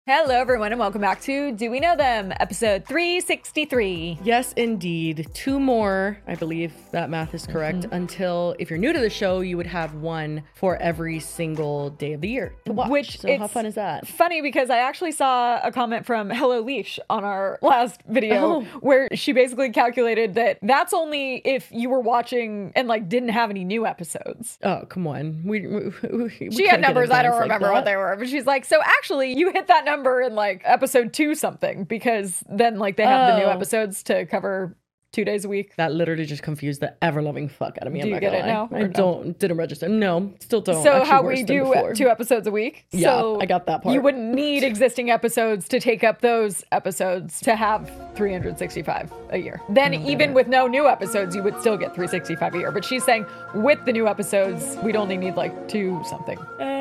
Hello, everyone, and welcome back to Do We Know Them, episode 363. Yes, indeed. 2 more, I believe that math is correct, until, if you're new to the show, you would have 1 for every single day of the year to watch. Which so how fun is that? Funny, because I actually saw a comment from Hello Leash on our last video where she basically calculated that that's only if you were watching and like didn't have any new episodes. Oh, come on. She had numbers, I don't remember what they were, but she's like, so actually you hit that number in like episode 2 something, because then like they have the new episodes to cover 2 days a week. That literally just confused the ever-loving fuck out of me. Do you get it now? I didn't register. No, still don't. So how we do 2 episodes a week? Yeah, so I got that part. You wouldn't need existing episodes to take up those episodes to have 365 a year. Then even with no new episodes, you would still get 365 a year. But she's saying with the new episodes, we'd only need like 2 something.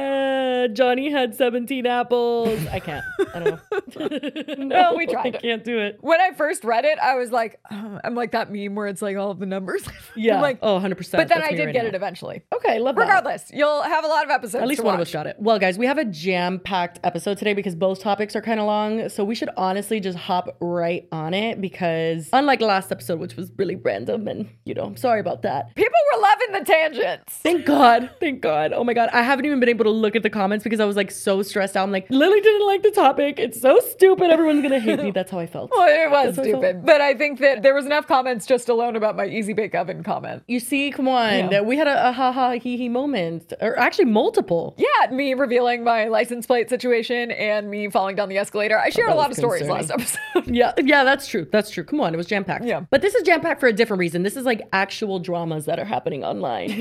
Johnny had 17 apples. I can't. I don't know. No, we tried. I can't do it. When I first read it, I was like, I'm like that meme where it's like all of the numbers. Yeah. I'm like, 100%. But then I did get it eventually. Okay, love that. Regardless, you'll have a lot of episodes. At least one of us got it. Well, guys, we have a jam-packed episode today because both topics are kind of long. So we should honestly just hop right on it because unlike last episode, which was really random and, I'm sorry about that. People were loving the tangents. Thank God. Thank God. Oh my God. I haven't even been able to look at the comments because I was like so stressed out. I'm like, Lily didn't like the topic. It's so stupid. Everyone's going to hate me. That's how I felt. Well, it was stupid. But I think that there was enough comments just alone about my Easy Bake Oven comment. You see, come on. Yeah. We had a ha-ha, hee-hee moment. Or actually multiple. Yeah, me revealing my license plate situation and me falling down the escalator. I shared a lot of stories last episode. Yeah, that's true. That's true. Come on, it was jam-packed. Yeah. But this is jam-packed for a different reason. This is like actual dramas that are happening online,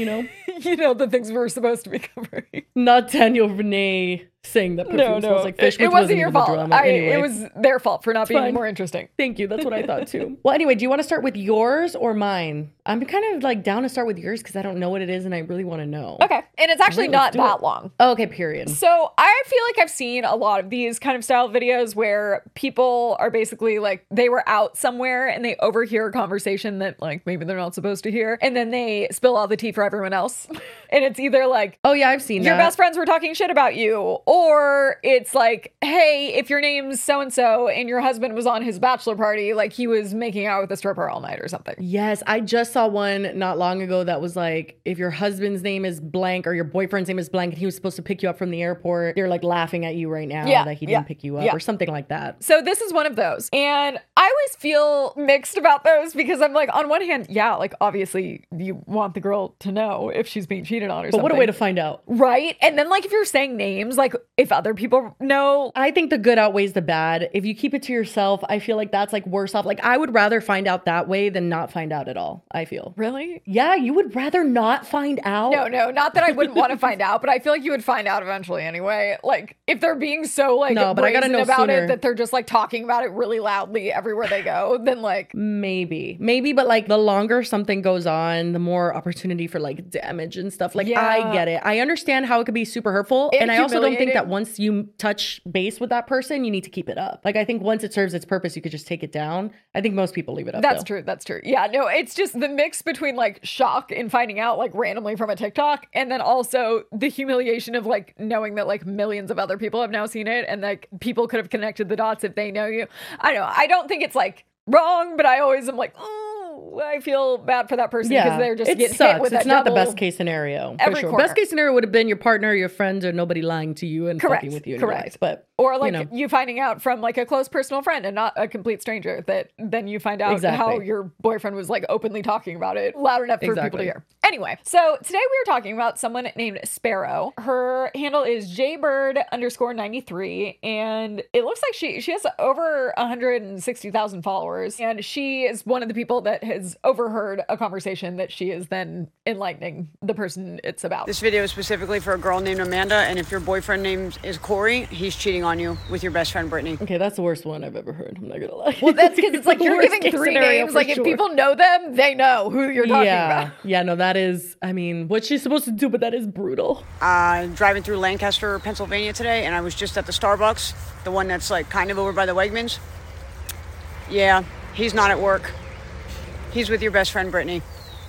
the things we're supposed to be covering. Not Daniel Renee saying that perfume smells like fish, it wasn't your fault. Anyway. It was their fault for not being more interesting. Thank you. That's what I thought too. Well, anyway, do you want to start with yours or mine? I'm kind of like down to start with yours because I don't know what it is and I really want to know. Okay. And it's actually not that long. Oh, okay, period. So I feel like I've seen a lot of these kind of style videos where people are basically like, they were out somewhere and they overhear a conversation that like maybe they're not supposed to hear. And then they spill all the tea for everyone else. And it's either like, oh yeah, I've seen your best friends were talking shit about you. Or it's like, hey, if your name's so-and-so and your husband was on his bachelor party, like he was making out with a stripper all night or something. Yes, I just saw one not long ago that was like, if your husband's name is blank or your boyfriend's name is blank and he was supposed to pick you up from the airport, they're like laughing at you right now that he didn't pick you up or something like that. So this is one of those. And I always feel mixed about those because I'm like, on one hand, like obviously you want the girl to know if she's being cheated on or something. But what a way to find out. Right? And then like if you're saying names, like if other people know. I think the good outweighs the bad. If you keep it to yourself, I feel like that's like worse off. Like I would rather find out that way than not find out at all, I feel. Really? Yeah, you would rather not find out? No, not that I wouldn't want to find out, but I feel like you would find out eventually anyway. Like if they're being so like but I gotta know about sooner. it that they're just like talking about it really loudly everywhere they go, then like maybe, but like the longer something goes on, the more opportunity for like damage and stuff. Like I get it. I understand how it could be super hurtful. And I also don't think that once you touch base with that person, you need to keep it up. Like I think once it serves its purpose, you could just take it down. I think most people leave it up. That's true. Yeah, no, it's just the mix between like shock in finding out like randomly from a TikTok and then also the humiliation of like knowing that like millions of other people have now seen it and like people could have connected the dots if they know you. I don't know. I don't think it's like wrong, but I always am like, I feel bad for that person because they're just getting hit with that. It's not the best case scenario. Every corner. Best case scenario would have been your partner, your friends, or nobody lying to you and fucking with you. In your life. But or like you finding out from like a close personal friend and not a complete stranger that then you find out how your boyfriend was like openly talking about it loud enough for people to hear. Anyway, so today we were talking about someone named Sparrow. Her handle is jbird_93 and it looks like she has over 160,000 followers and she is one of the people that has overheard a conversation that she is then enlightening the person it's about. This video is specifically for a girl named Amanda, and if your boyfriend name is Corey, he's cheating on you with your best friend Brittany. Okay, that's the worst one I've ever heard. I'm not gonna lie. Well, that's because it's like you're giving 3 names. Like if people know them, they know who you're talking about. Yeah, no, that is, I mean, what she's supposed to do, but that is brutal. Driving through Lancaster, Pennsylvania today, and I was just at the Starbucks, the one that's like kind of over by the Wegmans. Yeah, he's not at work. He's with your best friend Brittany.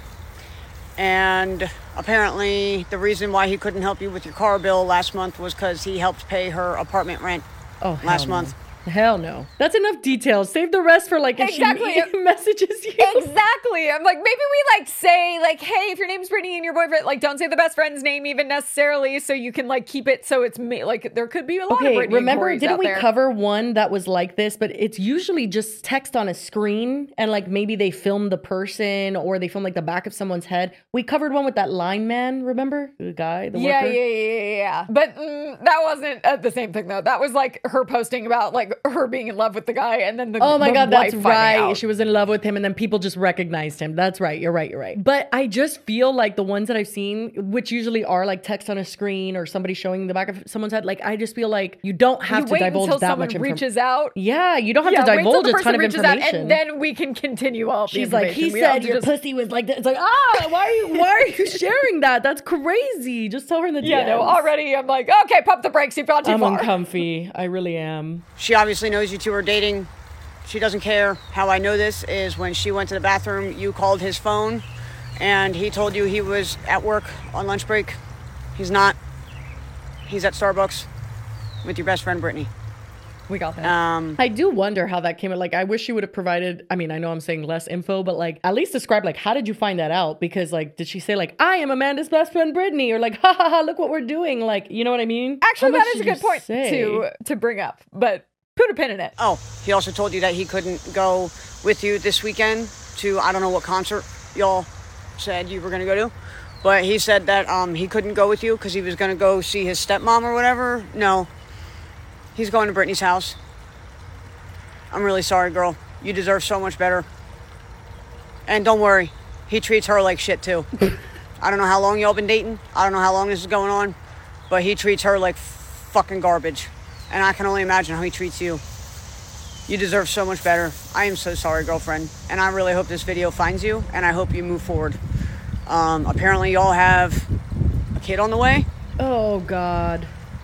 And apparently the reason why he couldn't help you with your car bill last month was because he helped pay her apartment rent last month. Hell no. That's enough details. Save the rest for like if she messages you. Exactly. I'm like, maybe we like say like, hey, if your name's Brittany and your boyfriend, like don't say the best friend's name even necessarily, so you can like keep it so it's like there could be a lot of Brittany. Remember, didn't we cover one that was like this? But it's usually just text on a screen and like maybe they film the person or they film like the back of someone's head. We covered one with that line man, remember? The guy, the worker. Yeah. But that wasn't the same thing though. That was like her posting about like her being in love with the guy and then oh my God, that's right. Out. She was in love with him and then people just recognized him. That's right. You're right. But I just feel like the ones that I've seen, which usually are like text on a screen or somebody showing the back of someone's head, like I just feel like you don't have to divulge that much information. Reaches out. Yeah, you don't have to divulge a ton of information. And then we can continue all of the She's like, he said your pussy was like that. It's like, why are you sharing that? That's crazy. Just tell her in the DMs. Yeah, no, already I'm like, okay, pump the brakes. You've gone too far. I'm uncomfy. I really am. She obviously knows you two are dating. She doesn't care. How I know this is when she went to the bathroom, you called his phone and he told you he was at work on lunch break. He's not. He's at Starbucks with your best friend, Brittany. We got that. I do wonder how that came out. Like, I wish she would have provided, I mean, I know I'm saying less info, but like, at least describe, like, how did you find that out? Because, like, did she say, like, I am Amanda's best friend, Brittany? Or, like, ha ha ha, look what we're doing. Like, you know what I mean? Actually, that is a good point to bring up, but put a pin in it. Oh, he also told you that he couldn't go with you this weekend to, I don't know what concert y'all said you were going to go to. But he said that he couldn't go with you because he was going to go see his stepmom or whatever. No. He's going to Brittany's house. I'm really sorry, girl. You deserve so much better. And don't worry, he treats her like shit too. I don't know how long y'all been dating. I don't know how long this is going on. But he treats her like fucking garbage. And I can only imagine how he treats you. You deserve so much better. I am so sorry, girlfriend. And I really hope this video finds you. And I hope you move forward. Apparently y'all have a kid on the way. Oh, God.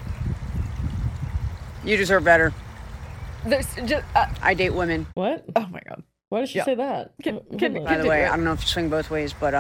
You deserve better. There's just, I date women. What? Oh my God. Why did she say that? By the way, I don't know if you swing both ways, but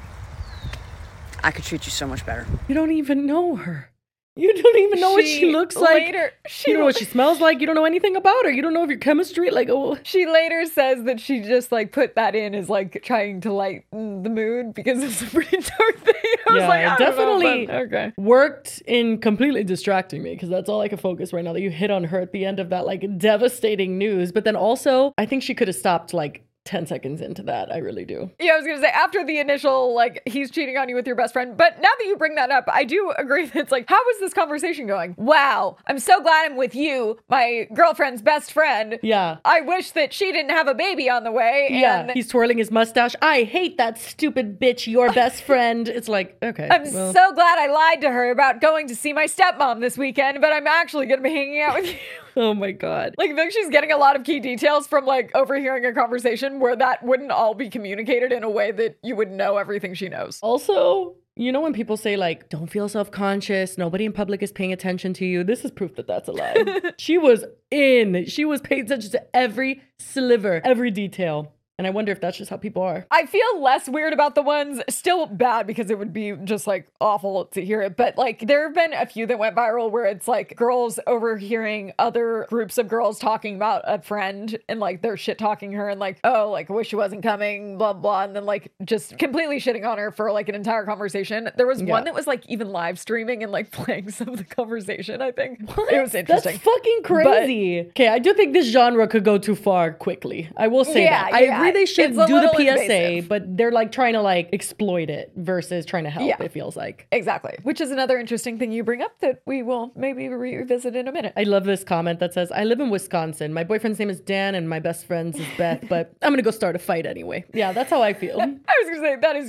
I could treat you so much better. You don't even know her. You don't even know what she looks like. You don't know what she smells like. You don't know anything about her. You don't know if your chemistry, like, oh. She later says that she just, like, put that in as, like, trying to lighten the mood because it's a pretty dark thing. I was like, it definitely worked in completely distracting me because that's all I could focus right now, that you hit on her at the end of that, like, devastating news. But then also, I think she could have stopped, like, 10 seconds into that. I really do. Yeah, I was going to say, after the initial, like, he's cheating on you with your best friend. But now that you bring that up, I do agree that it's like, how is this conversation going? Wow, I'm so glad I'm with you, my girlfriend's best friend. Yeah. I wish that she didn't have a baby on the way. Yeah, he's twirling his mustache. I hate that stupid bitch, your best friend. It's like, okay. I'm so glad I lied to her about going to see my stepmom this weekend, but I'm actually going to be hanging out with you. Oh my God. Like, I think she's getting a lot of key details from, like, overhearing a conversation where that wouldn't all be communicated in a way that you would know everything she knows. Also, you know when people say, like, don't feel self-conscious, nobody in public is paying attention to you, this is proof that that's a lie. She was paying attention to every sliver, every detail. And I wonder if that's just how people are. I feel less weird about the ones, still bad because it would be just like awful to hear it. But like there have been a few that went viral where it's like girls overhearing other groups of girls talking about a friend and like they're shit talking her and like, oh, like I wish she wasn't coming, blah, blah. And then like just completely shitting on her for like an entire conversation. There was one that was like even live streaming and like playing some of the conversation, I think. What? It was interesting. That's fucking crazy. Okay, I do think this genre could go too far quickly. I will say that. I agree they should do the PSA, invasive. But they're like trying to like exploit it versus trying to help, it feels like. Exactly. Which is another interesting thing you bring up that we will maybe revisit in a minute. I love this comment that says, I live in Wisconsin. My boyfriend's name is Dan and my best friend's is Beth, but I'm going to go start a fight anyway. Yeah, that's how I feel. I was going to say, that is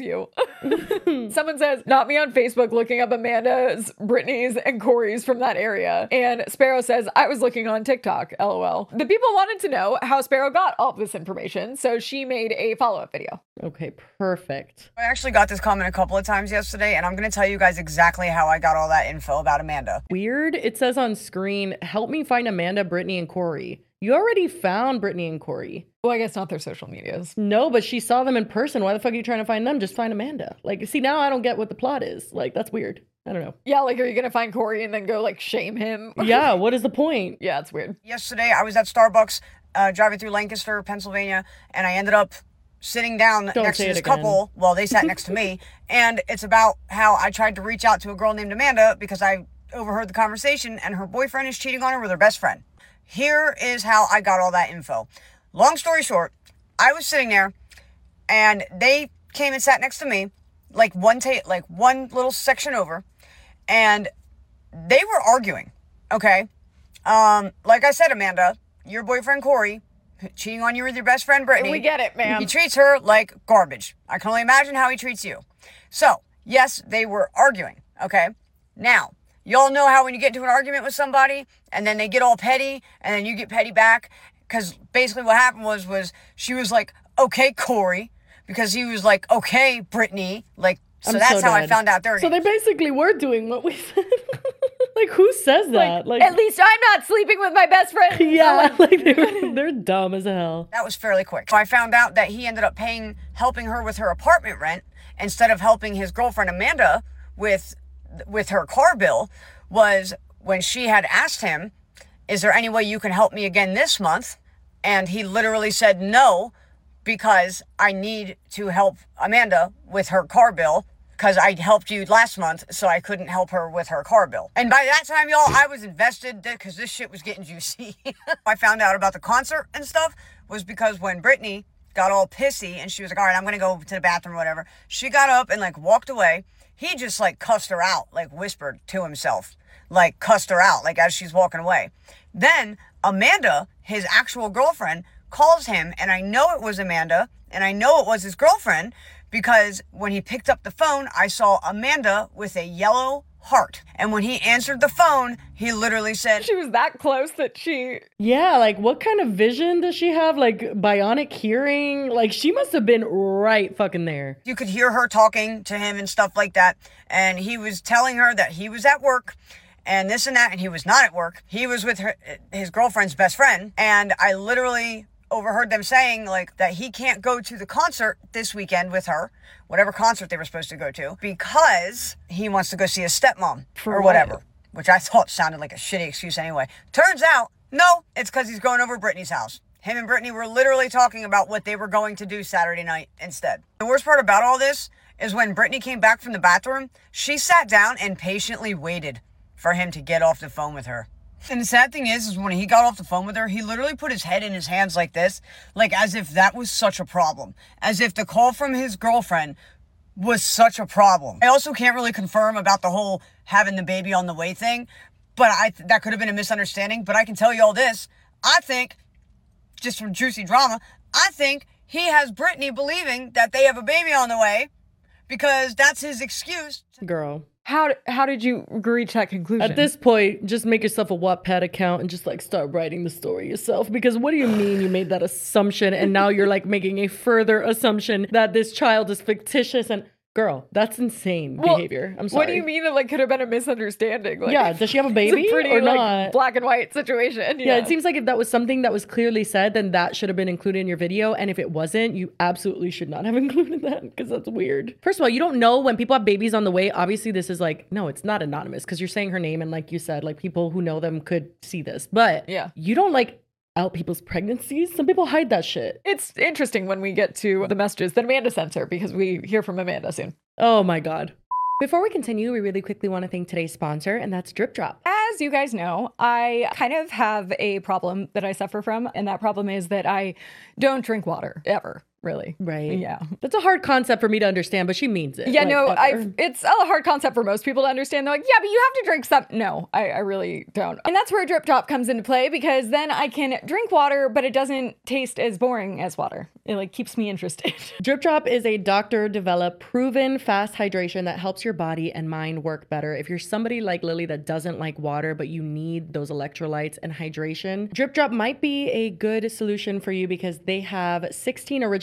you. Someone says, not me on Facebook looking up Amanda's, Brittany's, and Corey's from that area. And Sparrow says, I was looking on TikTok, LOL. The people wanted to know how Sparrow got all of this information, so she made a follow-up video. Okay, perfect. I actually got this comment a couple of times yesterday, and I'm going to tell you guys exactly how I got all that info about Amanda. Weird. It says on screen, help me find Amanda, Brittany, and Corey. You already found Brittany and Corey. Well, I guess not their social medias. No, but she saw them in person. Why the fuck are you trying to find them? Just find Amanda. Like, see, now I don't get what the plot is. Like, that's weird. I don't know. Yeah, like, are you gonna find Corey and then go like shame him? Yeah, what is the point? Yeah, it's weird. Yesterday, I was at Starbucks driving through Lancaster, Pennsylvania, and I ended up sitting down next to this couple. Well, they sat next to me, and it's about how I tried to reach out to a girl named Amanda because I overheard the conversation, and her boyfriend is cheating on her with her best friend. Here is how I got all that info. Long story short, I was sitting there, and they came and sat next to me, like one little section over, and they were arguing. Okay, like I said, Amanda, your boyfriend Corey cheating on you with your best friend Brittany. We get it, man. He treats her like garbage. I can only imagine how he treats you. So, yes, they were arguing. Okay, now y'all know how when you get into an argument with somebody and then they get all petty and then you get petty back, because basically what happened was she was like, okay, Corey, because he was like, okay, Brittany, like, so that's how I found out their names. So they basically were doing what we said. Like, who says that? Like, at least I'm not sleeping with my best friend. Yeah, like they're dumb as hell. That was fairly quick. So I found out that he ended up helping her with her apartment rent instead of helping his girlfriend Amanda with her car bill. Was when she had asked him, is there any way you can help me again this month? And he literally said no, because I need to help Amanda with her car bill, because I helped you last month, so I couldn't help her with her car bill. And by that time, y'all, I was invested because this shit was getting juicy. I found out about the concert and stuff was because when Brittany got all pissy and she was like, all right, I'm going to go to the bathroom or whatever, she got up and like walked away. He just like cussed her out, like whispered to himself, like cussed her out, like as she's walking away. Then Amanda, his actual girlfriend, calls him, and I know it was Amanda, and I know it was his girlfriend, because when he picked up the phone, I saw Amanda with a yellow heart. And when he answered the phone, he literally said... She was that close that she... Yeah, like, what kind of vision does she have? Like, bionic hearing? Like, she must have been right fucking there. You could hear her talking to him and stuff like that. And he was telling her that he was at work and this and that, and he was not at work. He was with his girlfriend's best friend. And I literally overheard them saying like that he can't go to the concert this weekend with her, whatever concert they were supposed to go to, because he wants to go see his stepmom or whatever, which I thought sounded like a shitty excuse anyway. Turns out, no, it's because he's going over to Brittany's house. Him and Brittany were literally talking about what they were going to do Saturday night instead. The worst part about all this is when Brittany came back from the bathroom, she sat down and patiently waited for him to get off the phone with her. And the sad thing is when he got off the phone with her, he literally put his head in his hands like this, like as if that was such a problem. As if the call from his girlfriend was such a problem. I also can't really confirm about the whole having the baby on the way thing, but that could have been a misunderstanding. But I can tell you all this. I think, just from juicy drama, I think he has Brittany believing that they have a baby on the way because that's his excuse. Girl. How did you reach that conclusion? At this point, just make yourself a Wattpad account and just like start writing the story yourself. Because what do you mean you made that assumption and now you're like making a further assumption that this child is fictitious? And girl, that's insane behavior. I'm sorry. What do you mean it like could have been a misunderstanding? Like, yeah, does she have a baby it's a pretty, or like, not? Black and white situation. Yeah, it seems like if that was something that was clearly said, then that should have been included in your video. And if it wasn't, you absolutely should not have included that because that's weird. First of all, you don't know when people have babies on the way. Obviously, this is like, no, it's not anonymous because you're saying her name. And like you said, like people who know them could see this. But yeah, you don't like out people's pregnancies. Some people hide that shit. It's interesting when we get to the messages that Amanda sends her because we hear from Amanda soon. Oh my God. Before we continue, we really quickly want to thank today's sponsor, and that's Drip Drop. As you guys know, I kind of have a problem that I suffer from, and that problem is that I don't drink water ever. Really. Right. Yeah. That's a hard concept for me to understand, but she means it. Yeah, like, no, it's a hard concept for most people to understand. They're like, yeah, but you have to drink something. No, I really don't. And that's where Drip Drop comes into play because then I can drink water, but it doesn't taste as boring as water. It like keeps me interested. Drip Drop is a doctor-developed, proven fast hydration that helps your body and mind work better. If you're somebody like Lily that doesn't like water, but you need those electrolytes and hydration, Drip Drop might be a good solution for you because they have 16 original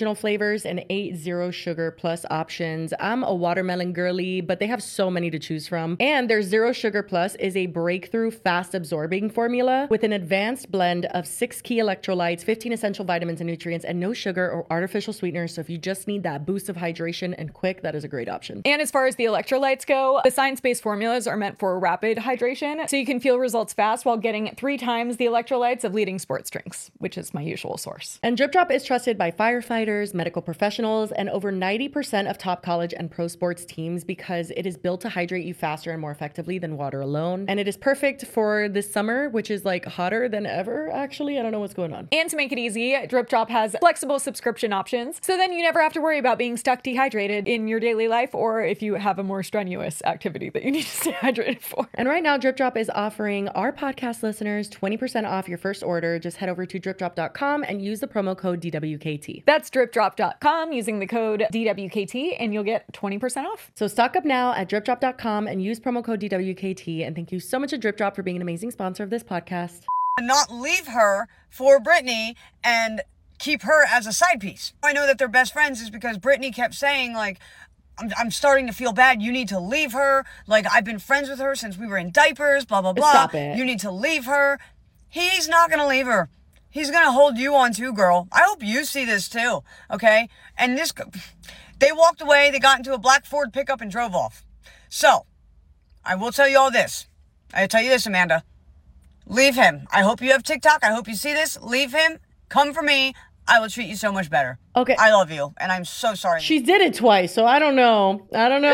original flavors and 8 zero sugar plus options. I'm a watermelon girly, but they have so many to choose from. And their Zero Sugar Plus is a breakthrough fast absorbing formula with an advanced blend of 6 key electrolytes, 15 essential vitamins and nutrients, and no sugar or artificial sweeteners. So if you just need that boost of hydration and quick, that is a great option. And as far as the electrolytes go, the science-based formulas are meant for rapid hydration, so you can feel results fast while getting 3 times the electrolytes of leading sports drinks, which is my usual source. And Drip Drop is trusted by firefighters, medical professionals, and over 90% of top college and pro sports teams because it is built to hydrate you faster and more effectively than water alone. And it is perfect for this summer, which is like hotter than ever, actually. I don't know what's going on. And to make it easy, Drip Drop has flexible subscription options, so then you never have to worry about being stuck dehydrated in your daily life or if you have a more strenuous activity that you need to stay hydrated for. And right now, Drip Drop is offering our podcast listeners 20% off your first order. Just head over to dripdrop.com and use the promo code DWKT. That's dripdrop.com using the code DWKT and you'll get 20% off. So stock up now at dripdrop.com and use promo code DWKT. And thank you so much to Drip Drop for being an amazing sponsor of this podcast. Not leave her for Brittany and keep her as a side piece. I know that they're best friends is because Brittany kept saying, like, I'm starting to feel bad. You need to leave her. Like, I've been friends with her since we were in diapers, blah, blah, blah. Stop it. You need to leave her. He's not going to leave her. He's going to hold you on too, girl. I hope you see this too, okay? And they walked away. They got into a black Ford pickup and drove off. So, I will tell you all this. I tell you this, Amanda. Leave him. I hope you have TikTok. I hope you see this. Leave him. Come for me. I will treat you so much better. Okay. I love you, and I'm so sorry. She did it twice, so I don't know.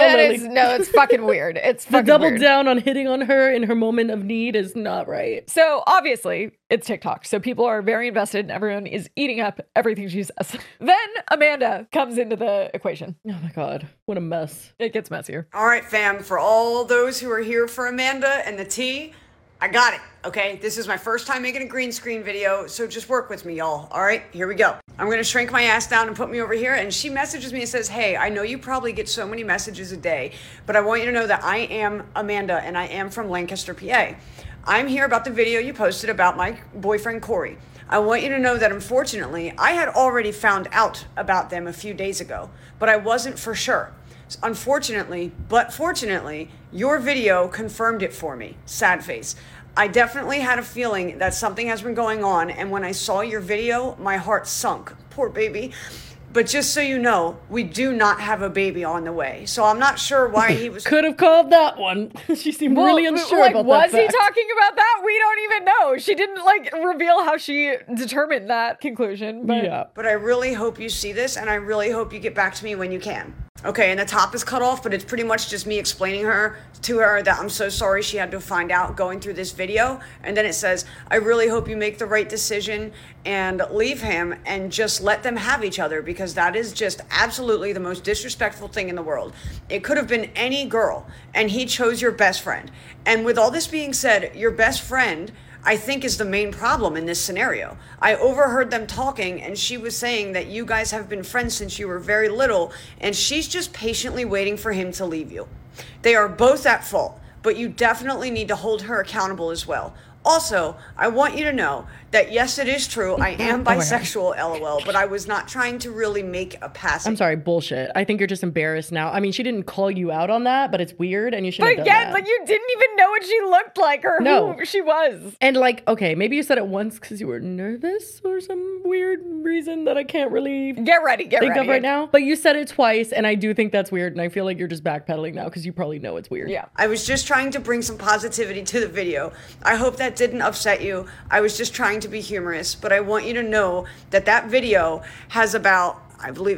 It's fucking weird. It's fucking the double weird. down on hitting on her in her moment of need is not right. So obviously, it's TikTok. So people are very invested and everyone is eating up everything she says. Then Amanda comes into the equation. Oh my God, what a mess. It gets messier. All right, fam, for all those who are here for Amanda and the tea, I got it, okay? This is my first time making a green screen video, so just work with me, y'all. All right, here we go. I'm gonna shrink my ass down and put me over here, and she messages me and says, hey, I know you probably get so many messages a day, but I want you to know that I am Amanda, and I am from Lancaster, PA. I'm here about the video you posted about my boyfriend, Corey. I want you to know that unfortunately, I had already found out about them a few days ago, but I wasn't for sure. Unfortunately, but fortunately, your video confirmed it for me. Sad face. I definitely had a feeling that something has been going on, and when I saw your video, my heart sunk. Poor baby. But just so you know, we do not have a baby on the way. So I'm not sure why he was... Could have called that one. She seemed really unsure about that Was he fact. talking about that? We don't even know. She didn't reveal how she determined that conclusion. But Yeah. But I really hope you see this, and I really hope you get back to me when you can. Okay, and the top is cut off, but it's pretty much just me explaining to her that I'm so sorry she had to find out going through this video. And then it says, I really hope you make the right decision and leave him and just let them have each other, because that is just absolutely the most disrespectful thing in the world. It could have been any girl, and he chose your best friend. And with all this being said, your best friend, I think, is the main problem in this scenario. I overheard them talking, and she was saying that you guys have been friends since you were very little, and she's just patiently waiting for him to leave you. They are both at fault, but you definitely need to hold her accountable as well. Also, I want you to know that yes, it is true, I am bisexual, LOL, but I was not trying to really make a pass. I'm sorry, bullshit. I think you're just embarrassed now. I mean, she didn't call you out on that, but it's weird, and you shouldn't have done that. But again, you didn't even know what she looked like or who she was. And okay, maybe you said it once because you were nervous or some weird reason that I can't really get ready of right now. But you said it twice, and I do think that's weird, and I feel like you're just backpedaling now because you probably know it's weird. Yeah. I was just trying to bring some positivity to the video. I hope that didn't upset you. I was just trying to be humorous, but I want you to know that that video has about, I believe,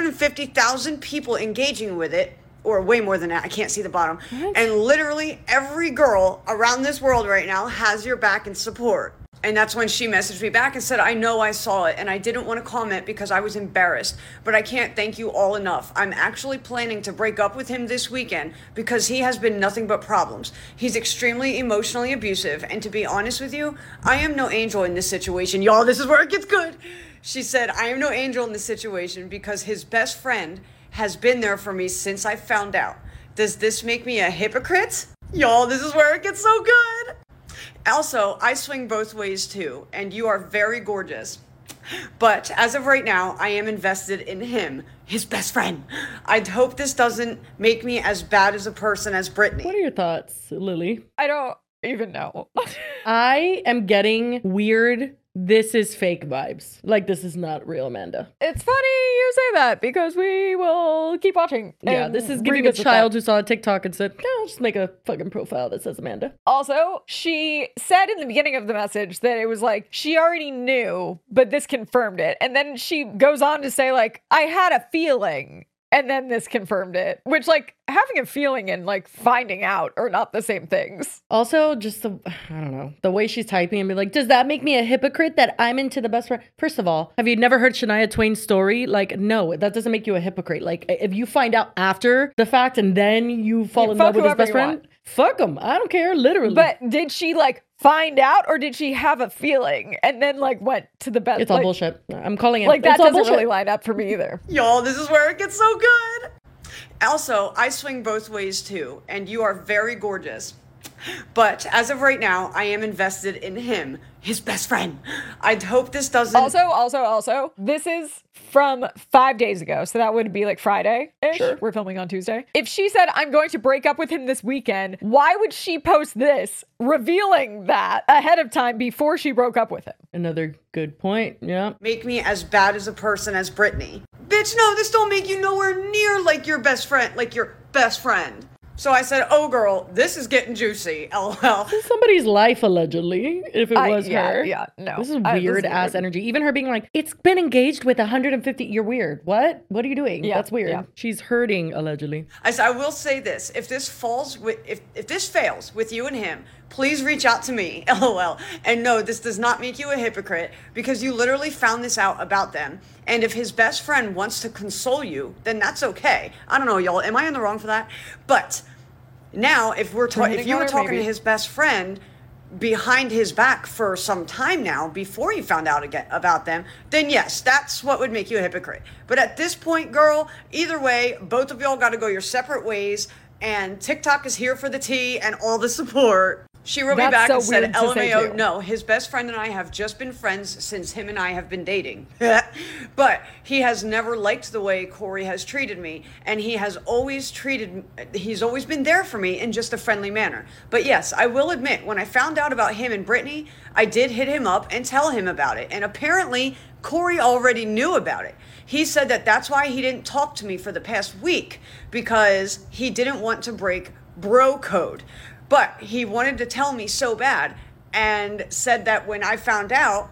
150,000 people engaging with it, or way more than that. I can't see the bottom. What? And literally every girl around this world right now has your back and support. And that's when she messaged me back and said, I know I saw it, and I didn't want to comment because I was embarrassed, but I can't thank you all enough. I'm actually planning to break up with him this weekend because he has been nothing but problems. He's extremely emotionally abusive, and to be honest with you, I am no angel in this situation. Y'all, this is where it gets good. She said, I am no angel in this situation because his best friend has been there for me since I found out. Does this make me a hypocrite? Y'all, this is where it gets so good. Also, I swing both ways too, and you are very gorgeous. But as of right now, I am invested in him, his best friend. I'd hope this doesn't make me as bad as a person as Brittany. What are your thoughts, Lily? I don't even know. I am getting weird this is fake vibes. Like, this is not real Amanda. It's funny you say that because we will keep watching. Yeah, this is giving a child who saw a TikTok and said, "No, I'll just make a fucking profile that says Amanda." Also, she said in the beginning of the message that it was like she already knew, but this confirmed it. And then she goes on to say, like, I had a feeling. And then this confirmed it, which, like, having a feeling and, like, finding out are not the same things. Also, just I don't know, the way she's typing and be like, does that make me a hypocrite that I'm into the best friend? First of all, have you never heard Shania Twain's story? Like, no, that doesn't make you a hypocrite. Like, if you find out after the fact and then you fall in love with his best friend, fuck him. I don't care, literally. But did she, like, find out, or did she have a feeling and then, like, went to the best? It's all bullshit. I'm calling it. Like, that doesn't really line up for me either. Y'all, this is where it gets so good. Also, I swing both ways too, and you are very gorgeous. But as of right now, I am invested in him, his best friend. I'd hope this doesn't... Also, this is from 5 days ago, so that would be like Friday-ish. Sure. We're filming on Tuesday. If she said, I'm going to break up with him this weekend, why would she post this, revealing that ahead of time before she broke up with him? Another good point, yeah. Make me as bad as a person as Brittany. Bitch, no, this don't make you nowhere near like your best friend, like your best friend. So I said, oh girl, this is getting juicy, lol. This is somebody's life, allegedly, if it was her. Yeah, no. This is weird ass energy. Even her being like, it's been engaged with 150, you're weird. What? What are you doing? Yeah, that's weird. yeah. She's hurting, allegedly. I said, I will say this, if this falls with, if this fails with you and him, please reach out to me, lol. And no, this does not make you a hypocrite because you literally found this out about them. And if his best friend wants to console you, then that's okay. I don't know, y'all. Am I in the wrong for that? But now, if you were talking to his best friend behind his back for some time now, before you found out again about them, then yes, that's what would make you a hypocrite. But at this point, girl, either way, both of y'all got to go your separate ways. And TikTok is here for the tea and all the support. She wrote me back and said, LMAO, no, his best friend and I have just been friends since him and I have been dating. But he has never liked the way Corey has treated me, and he's always been there for me in just a friendly manner. But yes, I will admit, when I found out about him and Brittany, I did hit him up and tell him about it. And apparently, Corey already knew about it. He said that that's why he didn't talk to me for the past week, because he didn't want to break bro code. But he wanted to tell me so bad and said that when I found out,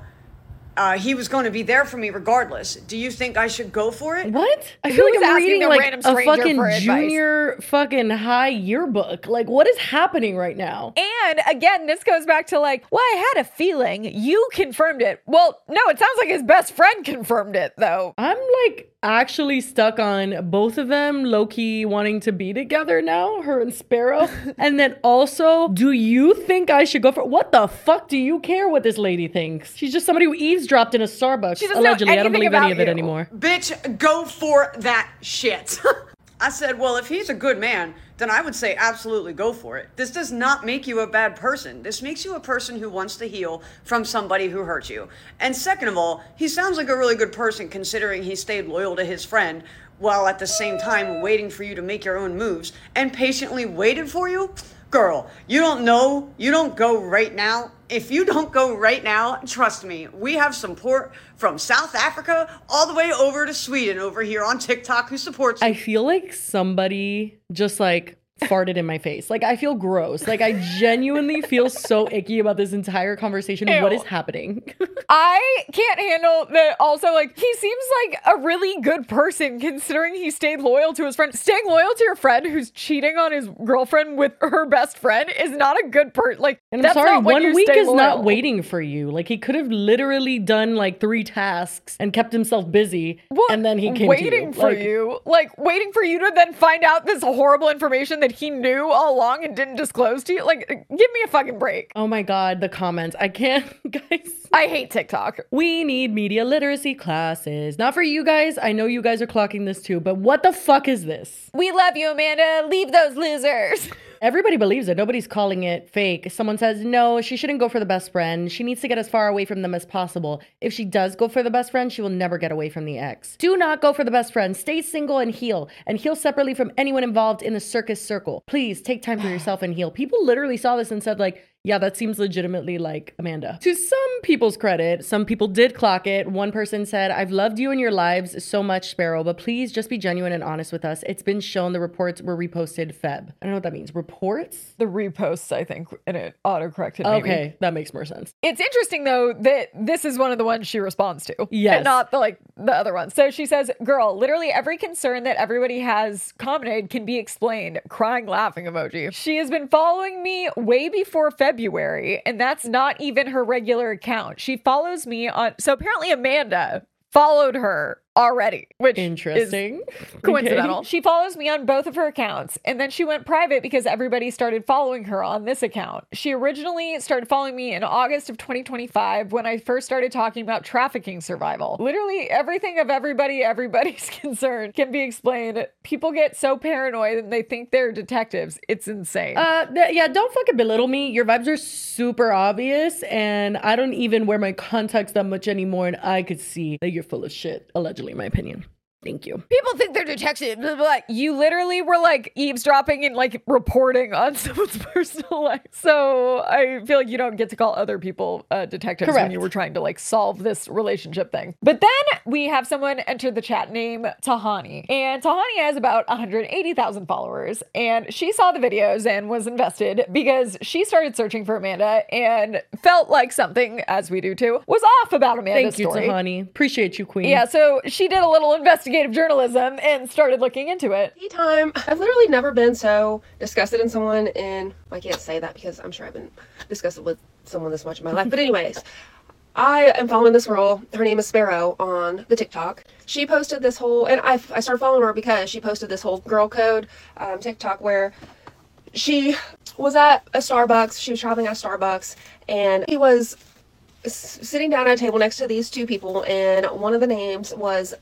he was going to be there for me regardless. Do you think I should go for it? What? I feel like I'm reading like a fucking junior fucking high yearbook. Like, what is happening right now? And again, this goes back to like, well, I had a feeling. You confirmed it. Well, no, it sounds like his best friend confirmed it, though. I'm like actually stuck on both of them low-key wanting to be together now, her and Sparrow. And then also, do you think I should go for what the fuck do you care what this lady thinks? She's just somebody who eavesdropped in a Starbucks. Allegedly, I don't believe any of it anymore. Bitch, go for that shit. I said, well, if he's a good man, then I would say absolutely go for it. This does not make you a bad person. This makes you a person who wants to heal from somebody who hurt you. And second of all, he sounds like a really good person considering he stayed loyal to his friend while at the same time waiting for you to make your own moves and patiently waited for you. Girl, you don't know, you don't go right now. If you don't go right now, trust me, we have support from South Africa all the way over to Sweden over here on TikTok who supports you. I feel like somebody just like farted in my face. Like, I feel gross. Like, I genuinely feel so icky about this entire conversation. Ew. What is happening? I can't handle that. Also, like, he seems like a really good person considering he stayed loyal to his friend. Staying loyal to your friend who's cheating on his girlfriend with her best friend is not a good person. Like, and I'm sorry, 1 week is not waiting for you. Like, he could have literally done like 3 tasks and kept himself busy, and then he came waiting for you. Like, waiting for you to then find out this horrible information that he knew all along and didn't disclose to you. Like, give me a fucking break. Oh my God, the comments. I can't, guys. I hate TikTok. We need media literacy classes. Not for you guys. I know you guys are clocking this too, but what the fuck is this? We love you, Amanda. Leave those losers. Everybody believes it. Nobody's calling it fake. Someone says, no, she shouldn't go for the best friend. She needs to get as far away from them as possible. If she does go for the best friend, she will never get away from the ex. Do not go for the best friend. Stay single and heal separately from anyone involved in the circus circle. Please take time for yourself and heal. People literally saw this and said like, yeah, that seems legitimately like Amanda. To some people's credit, some people did clock it. One person said, I've loved you and your lives so much, Sparrow, but please just be genuine and honest with us. It's been shown the reports were reposted Feb. I don't know what that means. Reports? The reposts, I think, and it auto-corrected maybe. Okay, that makes more sense. It's interesting, though, that this is one of the ones she responds to. Yes. And not the other ones. So she says, girl, literally every concern that everybody has commented can be explained. Crying, laughing emoji. She has been following me way before February, and that's not even her regular account. She follows me on... So apparently Amanda followed her already, which interesting. Is coincidental. Okay. She follows me on both of her accounts, and then she went private because everybody started following her on this account. She originally started following me in August of 2025 when I first started talking about trafficking survival. Literally everything of everybody's concerned can be explained. People get so paranoid and they think they're detectives. It's insane. Yeah, don't fucking belittle me. Your vibes are super obvious, and I don't even wear my contacts that much anymore, and I could see that you're full of shit, allegedly. In my opinion. Thank you. People think they're detectives, but you literally were like eavesdropping and like reporting on someone's personal life. So I feel like you don't get to call other people detectives. Correct. When you were trying to like solve this relationship thing. But then we have someone enter the chat named Tahani. And Tahani has about 180,000 followers. And she saw the videos and was invested because she started searching for Amanda and felt like something, as we do too, was off about Amanda's story. Thank you, Tahani. Appreciate you, queen. Yeah, so she did a little investigation journalism and started looking into it. Time. I've literally never been so disgusted in someone in, I can't say that because I'm sure I've been disgusted with someone this much in my life. But anyways, I am following this girl. Her name is Sparrow on the TikTok. She posted this whole, and I started following her because she posted this whole girl code TikTok where she was at a Starbucks. She was traveling at a Starbucks and he was sitting down at a table next to these two people, and one of the names was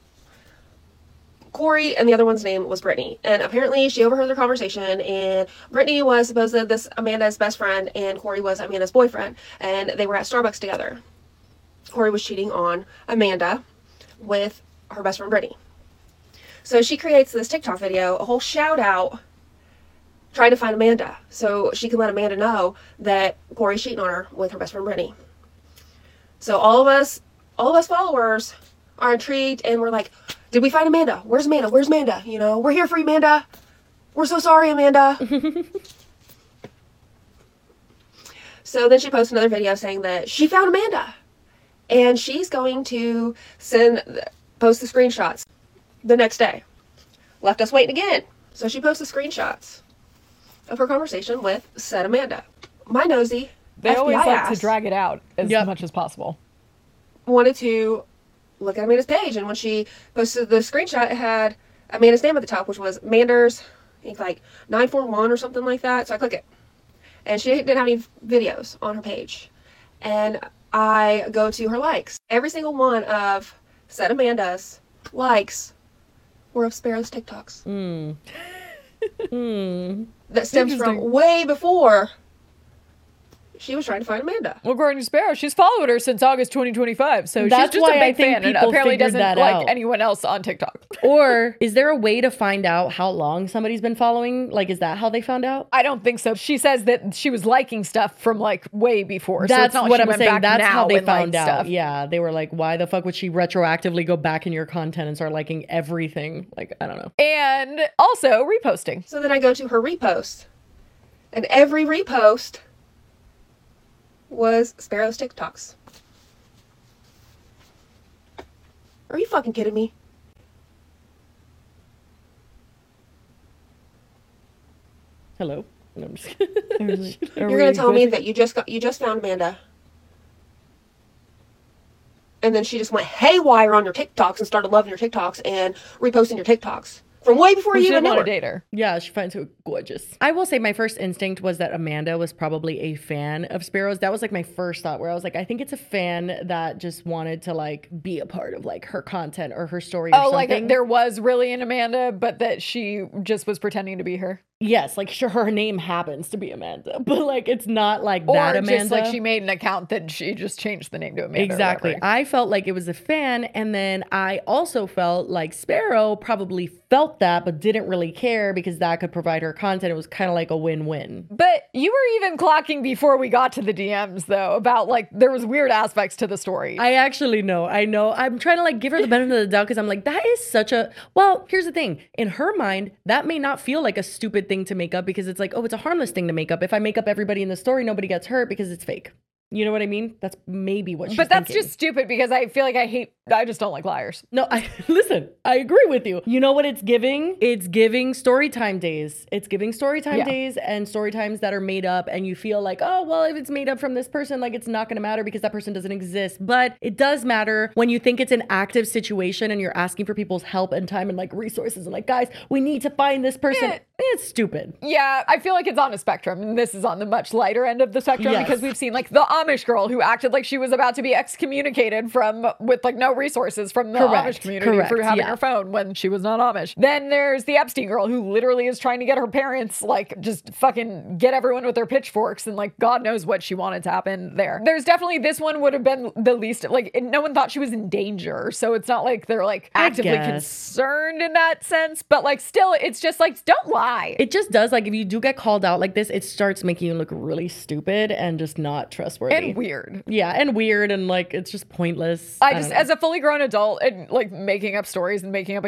Corey and the other one's name was Brittany. And apparently she overheard their conversation, and Brittany was supposedly this Amanda's best friend and Corey was Amanda's boyfriend, and they were at Starbucks together. Corey was cheating on Amanda with her best friend Brittany. So she creates this TikTok video, a whole shout out trying to find Amanda so she can let Amanda know that Corey's cheating on her with her best friend Brittany. So all of us followers are intrigued, and we're like, did we find Amanda? Where's Amanda? Where's Amanda? You know, we're here for you, Amanda. We're so sorry, Amanda. So then she posted another video saying that she found Amanda, and she's going to post the screenshots the next day. Left us waiting again. So she posted screenshots of her conversation with said Amanda. My nosy They FBI always like ass to drag it out as much as possible. wanted to look at Amanda's page, and when she posted the screenshot, it had Amanda's name at the top, which was Manders, I think like 941 or something like that. So I click it, and she didn't have any videos on her page. And I go to her likes. Every single one of said Amanda's likes were of Sparrow's TikToks. That stems from way before she was trying to find Amanda. Well, according to Sparrow, she's followed her since August 2025. So that's she's just why a big I think fan and people apparently figured doesn't that like out. anyone else on TikTok. Or is there a way to find out how long somebody's been following? Like, is that how they found out? I don't think so. She says that she was liking stuff from like way before. That's so it's not what like she I'm went saying. back That's now how they and found liked out. stuff. Yeah, they were like, why the fuck would she retroactively go back in your content and start liking everything? Like, I don't know. And also reposting. So then I go to her repost, and every repost was Sparrow's TikToks. Are you fucking kidding me? Hello. No, I'm just You're gonna tell me that you just found Amanda, and then she just went haywire on your TikToks and started loving your TikToks and reposting your TikToks from way before you She even didn't knew want her. to date her. Yeah, she finds her gorgeous. I will say my first instinct was that Amanda was probably a fan of Sparrow's. That was like my first thought, where I was like, I think it's a fan that just wanted to like be a part of like her content or her story or something. Like there was really an Amanda, but that she just was pretending to be her. Yes, like sure, her name happens to be Amanda, but like it's not like that Amanda. Or just like she made an account that she just changed the name to Amanda. Exactly. I felt like it was a fan, and then I also felt like Sparrow probably felt that but didn't really care because that could provide her content. It was kind of like a win-win. But you were even clocking before we got to the DMs though about like there was weird aspects to the story. I actually know. I know. I'm trying to like give her the benefit of the doubt because I'm like, that is such a, well, here's the thing. In her mind, that may not feel like a stupid thing to make up because it's like, oh, it's a harmless thing to make up. If I make up everybody in the story, nobody gets hurt because it's fake. You know what I mean? That's maybe what she's But that's thinking. just stupid because I feel like I just don't like liars. No, listen, I agree with you. You know what it's giving? It's giving story time days. It's giving story time days and story times that are made up, and you feel like, oh, well, if it's made up from this person, like it's not going to matter because that person doesn't exist. But it does matter when you think it's an active situation and you're asking for people's help and time and like resources and like, guys, we need to find this person. It's stupid. Yeah, I feel like it's on a spectrum, and this is on the much lighter end of the spectrum because we've seen like the Amish girl who acted like she was about to be excommunicated with like no resources from the Amish community for having her phone when she was not Amish. Then there's the Epstein girl who literally is trying to get her parents like just fucking get everyone with their pitchforks, and like God knows what she wanted to happen there. There's definitely, this one would have been the least, like no one thought she was in danger, so it's not like they're like actively concerned in that sense, but like still it's just like don't lie. It just does, like if you do get called out like this, it starts making you look really stupid and just not trustworthy. And weird. Yeah, and weird, and like it's just pointless. I just, as a fully grown adult and like making up stories and making up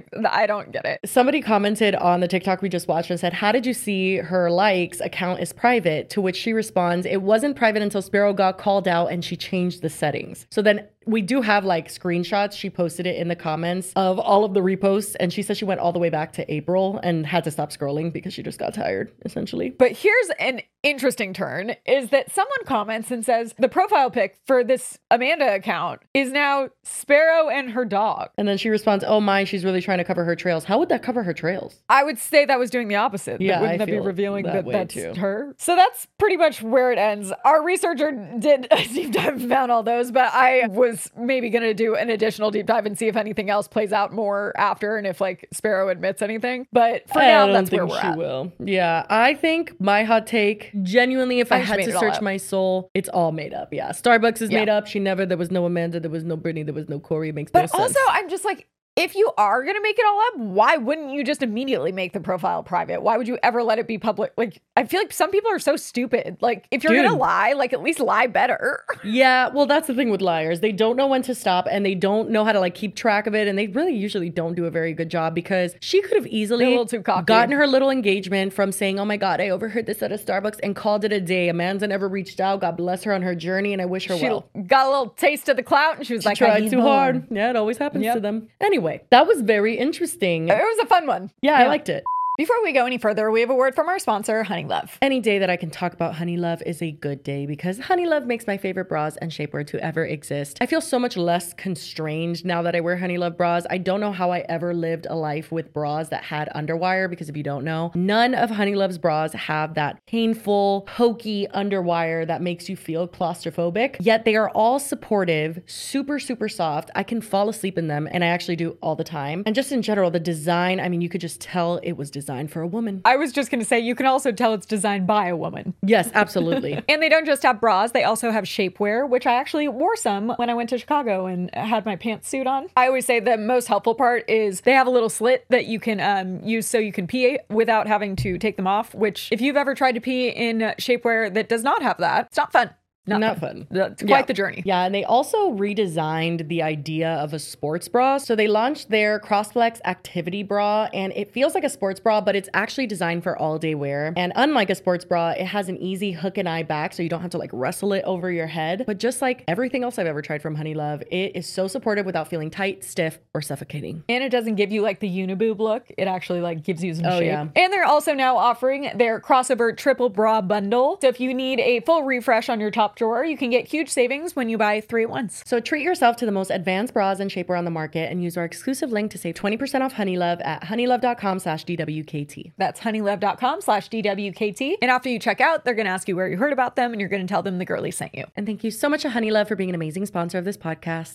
I don't get it. Somebody commented on the TikTok we just watched and said, how did you see her likes account is private? To which she responds, it wasn't private until Sparrow got called out and she changed the settings. So then we do have like screenshots. She posted it in the comments of all of the reposts, and she said she went all the way back to April and had to stop scrolling because she just got tired, essentially. But here's an interesting turn, is that someone comments and says the profile pic for this Amanda account is now Sparrow and her dog. And then she responds, oh my, she's really trying to cover her trails. How would that cover her trails? I would say that was doing the opposite. Yeah, wouldn't that be revealing that that's her? So that's pretty much where it ends. Our researcher did a deep dive and found all those, but I was maybe going to do an additional deep dive and see if anything else plays out more after and if like Sparrow admits anything. But for now, that's where we're at. Will. Yeah, I think my hot take, genuinely, if I had to search my soul, it's all made up. Yeah, Starbucks is made up. There was no Amanda, there was no Brittany, there was no Corey. It makes no sense. But also, I'm just like, if you are going to make it all up, why wouldn't you just immediately make the profile private? Why would you ever let it be public? Like, I feel like some people are so stupid. Like, if you're going to lie, like, at least lie better. Yeah, well, that's the thing with liars. They don't know when to stop, and they don't know how to, like, keep track of it, and they really usually don't do a very good job, because she could have easily gotten her little engagement from saying, oh my God, I overheard this at a Starbucks, and called it a day. Amanda never reached out. God bless her on her journey, and I wish her well. She got a little taste of the clout, and she was like, tried too hard. Yeah, it always happens to them. Anyway, that was very interesting. It was a fun one. Yeah, I liked it. Before we go any further, we have a word from our sponsor, Honeylove. Any day that I can talk about Honeylove is a good day, because Honeylove makes my favorite bras and shapewear to ever exist. I feel so much less constrained now that I wear Honeylove bras. I don't know how I ever lived a life with bras that had underwire, because if you don't know, none of Honeylove's bras have that painful, pokey underwire that makes you feel claustrophobic. Yet they are all supportive, super, super soft. I can fall asleep in them, and I actually do all the time. And just in general, the design, I mean, you could just tell it was designed for a woman. I was just going to say, you can also tell it's designed by a woman. Yes, absolutely. And they don't just have bras, they also have shapewear, which I actually wore some when I went to Chicago and had my pantsuit on. I always say the most helpful part is they have a little slit that you can use so you can pee without having to take them off, which if you've ever tried to pee in shapewear that does not have that, it's not fun. Not fun. It's quite the journey. Yeah, and they also redesigned the idea of a sports bra. So they launched their Crossflex Activity Bra, and it feels like a sports bra, but it's actually designed for all-day wear. And unlike a sports bra, it has an easy hook and eye back, so you don't have to like wrestle it over your head. But just like everything else I've ever tried from Honeylove, it is so supportive without feeling tight, stiff, or suffocating. And it doesn't give you like the uniboob look. It actually like gives you some shape. Yeah. And they're also now offering their crossover triple bra bundle. So if you need a full refresh on your top drawer, you can get huge savings when you buy 3 at once. So treat yourself to the most advanced bras and shapewear on the market, and use our exclusive link to save 20% off Honeylove at honeylove.com/DWKT. That's honeylove.com/DWKT. And after you check out, they're going to ask you where you heard about them, and you're going to tell them the girlie sent you. And thank you so much to Honeylove for being an amazing sponsor of this podcast.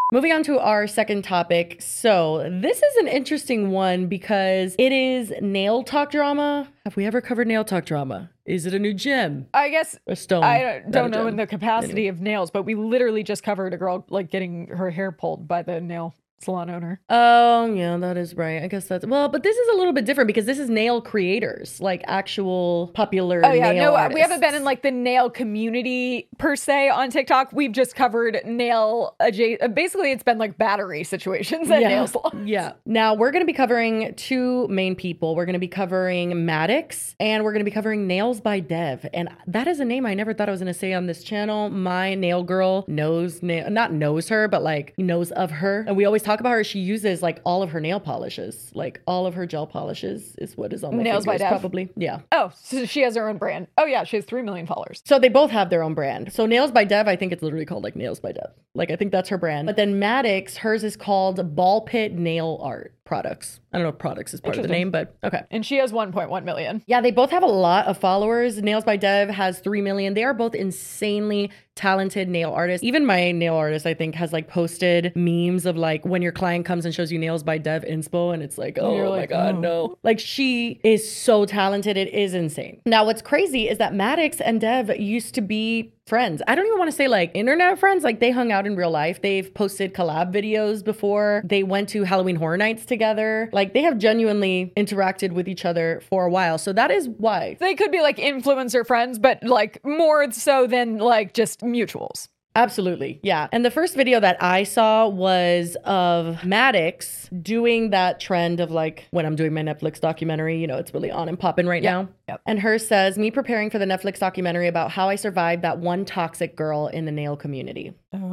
Moving on to our second topic. So this is an interesting one because it is nail talk drama. Have we ever covered nail talk drama? Is it a new gem? I guess a stone. I don't know in the capacity of nails, but we literally just covered a girl like getting her hair pulled by the nail salon owner. Oh, yeah, that is right. I guess that's but this is a little bit different because this is nail creators, like actual popular nail artists. We haven't been in like the nail community per se on TikTok. We've just covered nail basically it's been like battery situations at nail salons. Yeah. Now we're going to be covering two main people. We're going to be covering Maddox and we're going to be covering Nails by Dev. And that is a name I never thought I was going to say on this channel. My nail girl not knows her, but like knows of her. And we always talk about her. She uses like all of her nail polishes, like all of her gel polishes is what is on my Nails fingers, by Dev. probably. Yeah. Oh, so she has her own brand. Oh yeah, she has 3 million followers. So they both have their own brand. So Nails by Dev, I think it's literally called like Nails by Dev. Like I think that's her brand. But then Maddox, hers is called Ball Pit Nail Art Products. I don't know if products is part of the name, but okay. And she has 1.1 million. Yeah, they both have a lot of followers. Nails by Dev has 3 million. They are both insanely talented nail artists. Even my nail artist, I think, has like posted memes of like when your client comes and shows you Nails by Dev inspo and it's like, oh my God, no. Like she is so talented. It is insane. Now, what's crazy is that Maddox and Dev used to be friends. I don't even want to say like internet friends. Like they hung out in real life. They've posted collab videos before. They went to Halloween Horror Nights together. Like they have genuinely interacted with each other for a while. So that is why. They could be like influencer friends, but like more so than like just mutuals. Absolutely. Yeah. And the first video that I saw was of Maddox doing that trend of like when I'm doing my Netflix documentary, you know, it's really on and popping right now. Yep. And hers says, me preparing for the Netflix documentary about how I survived that one toxic girl in the nail community.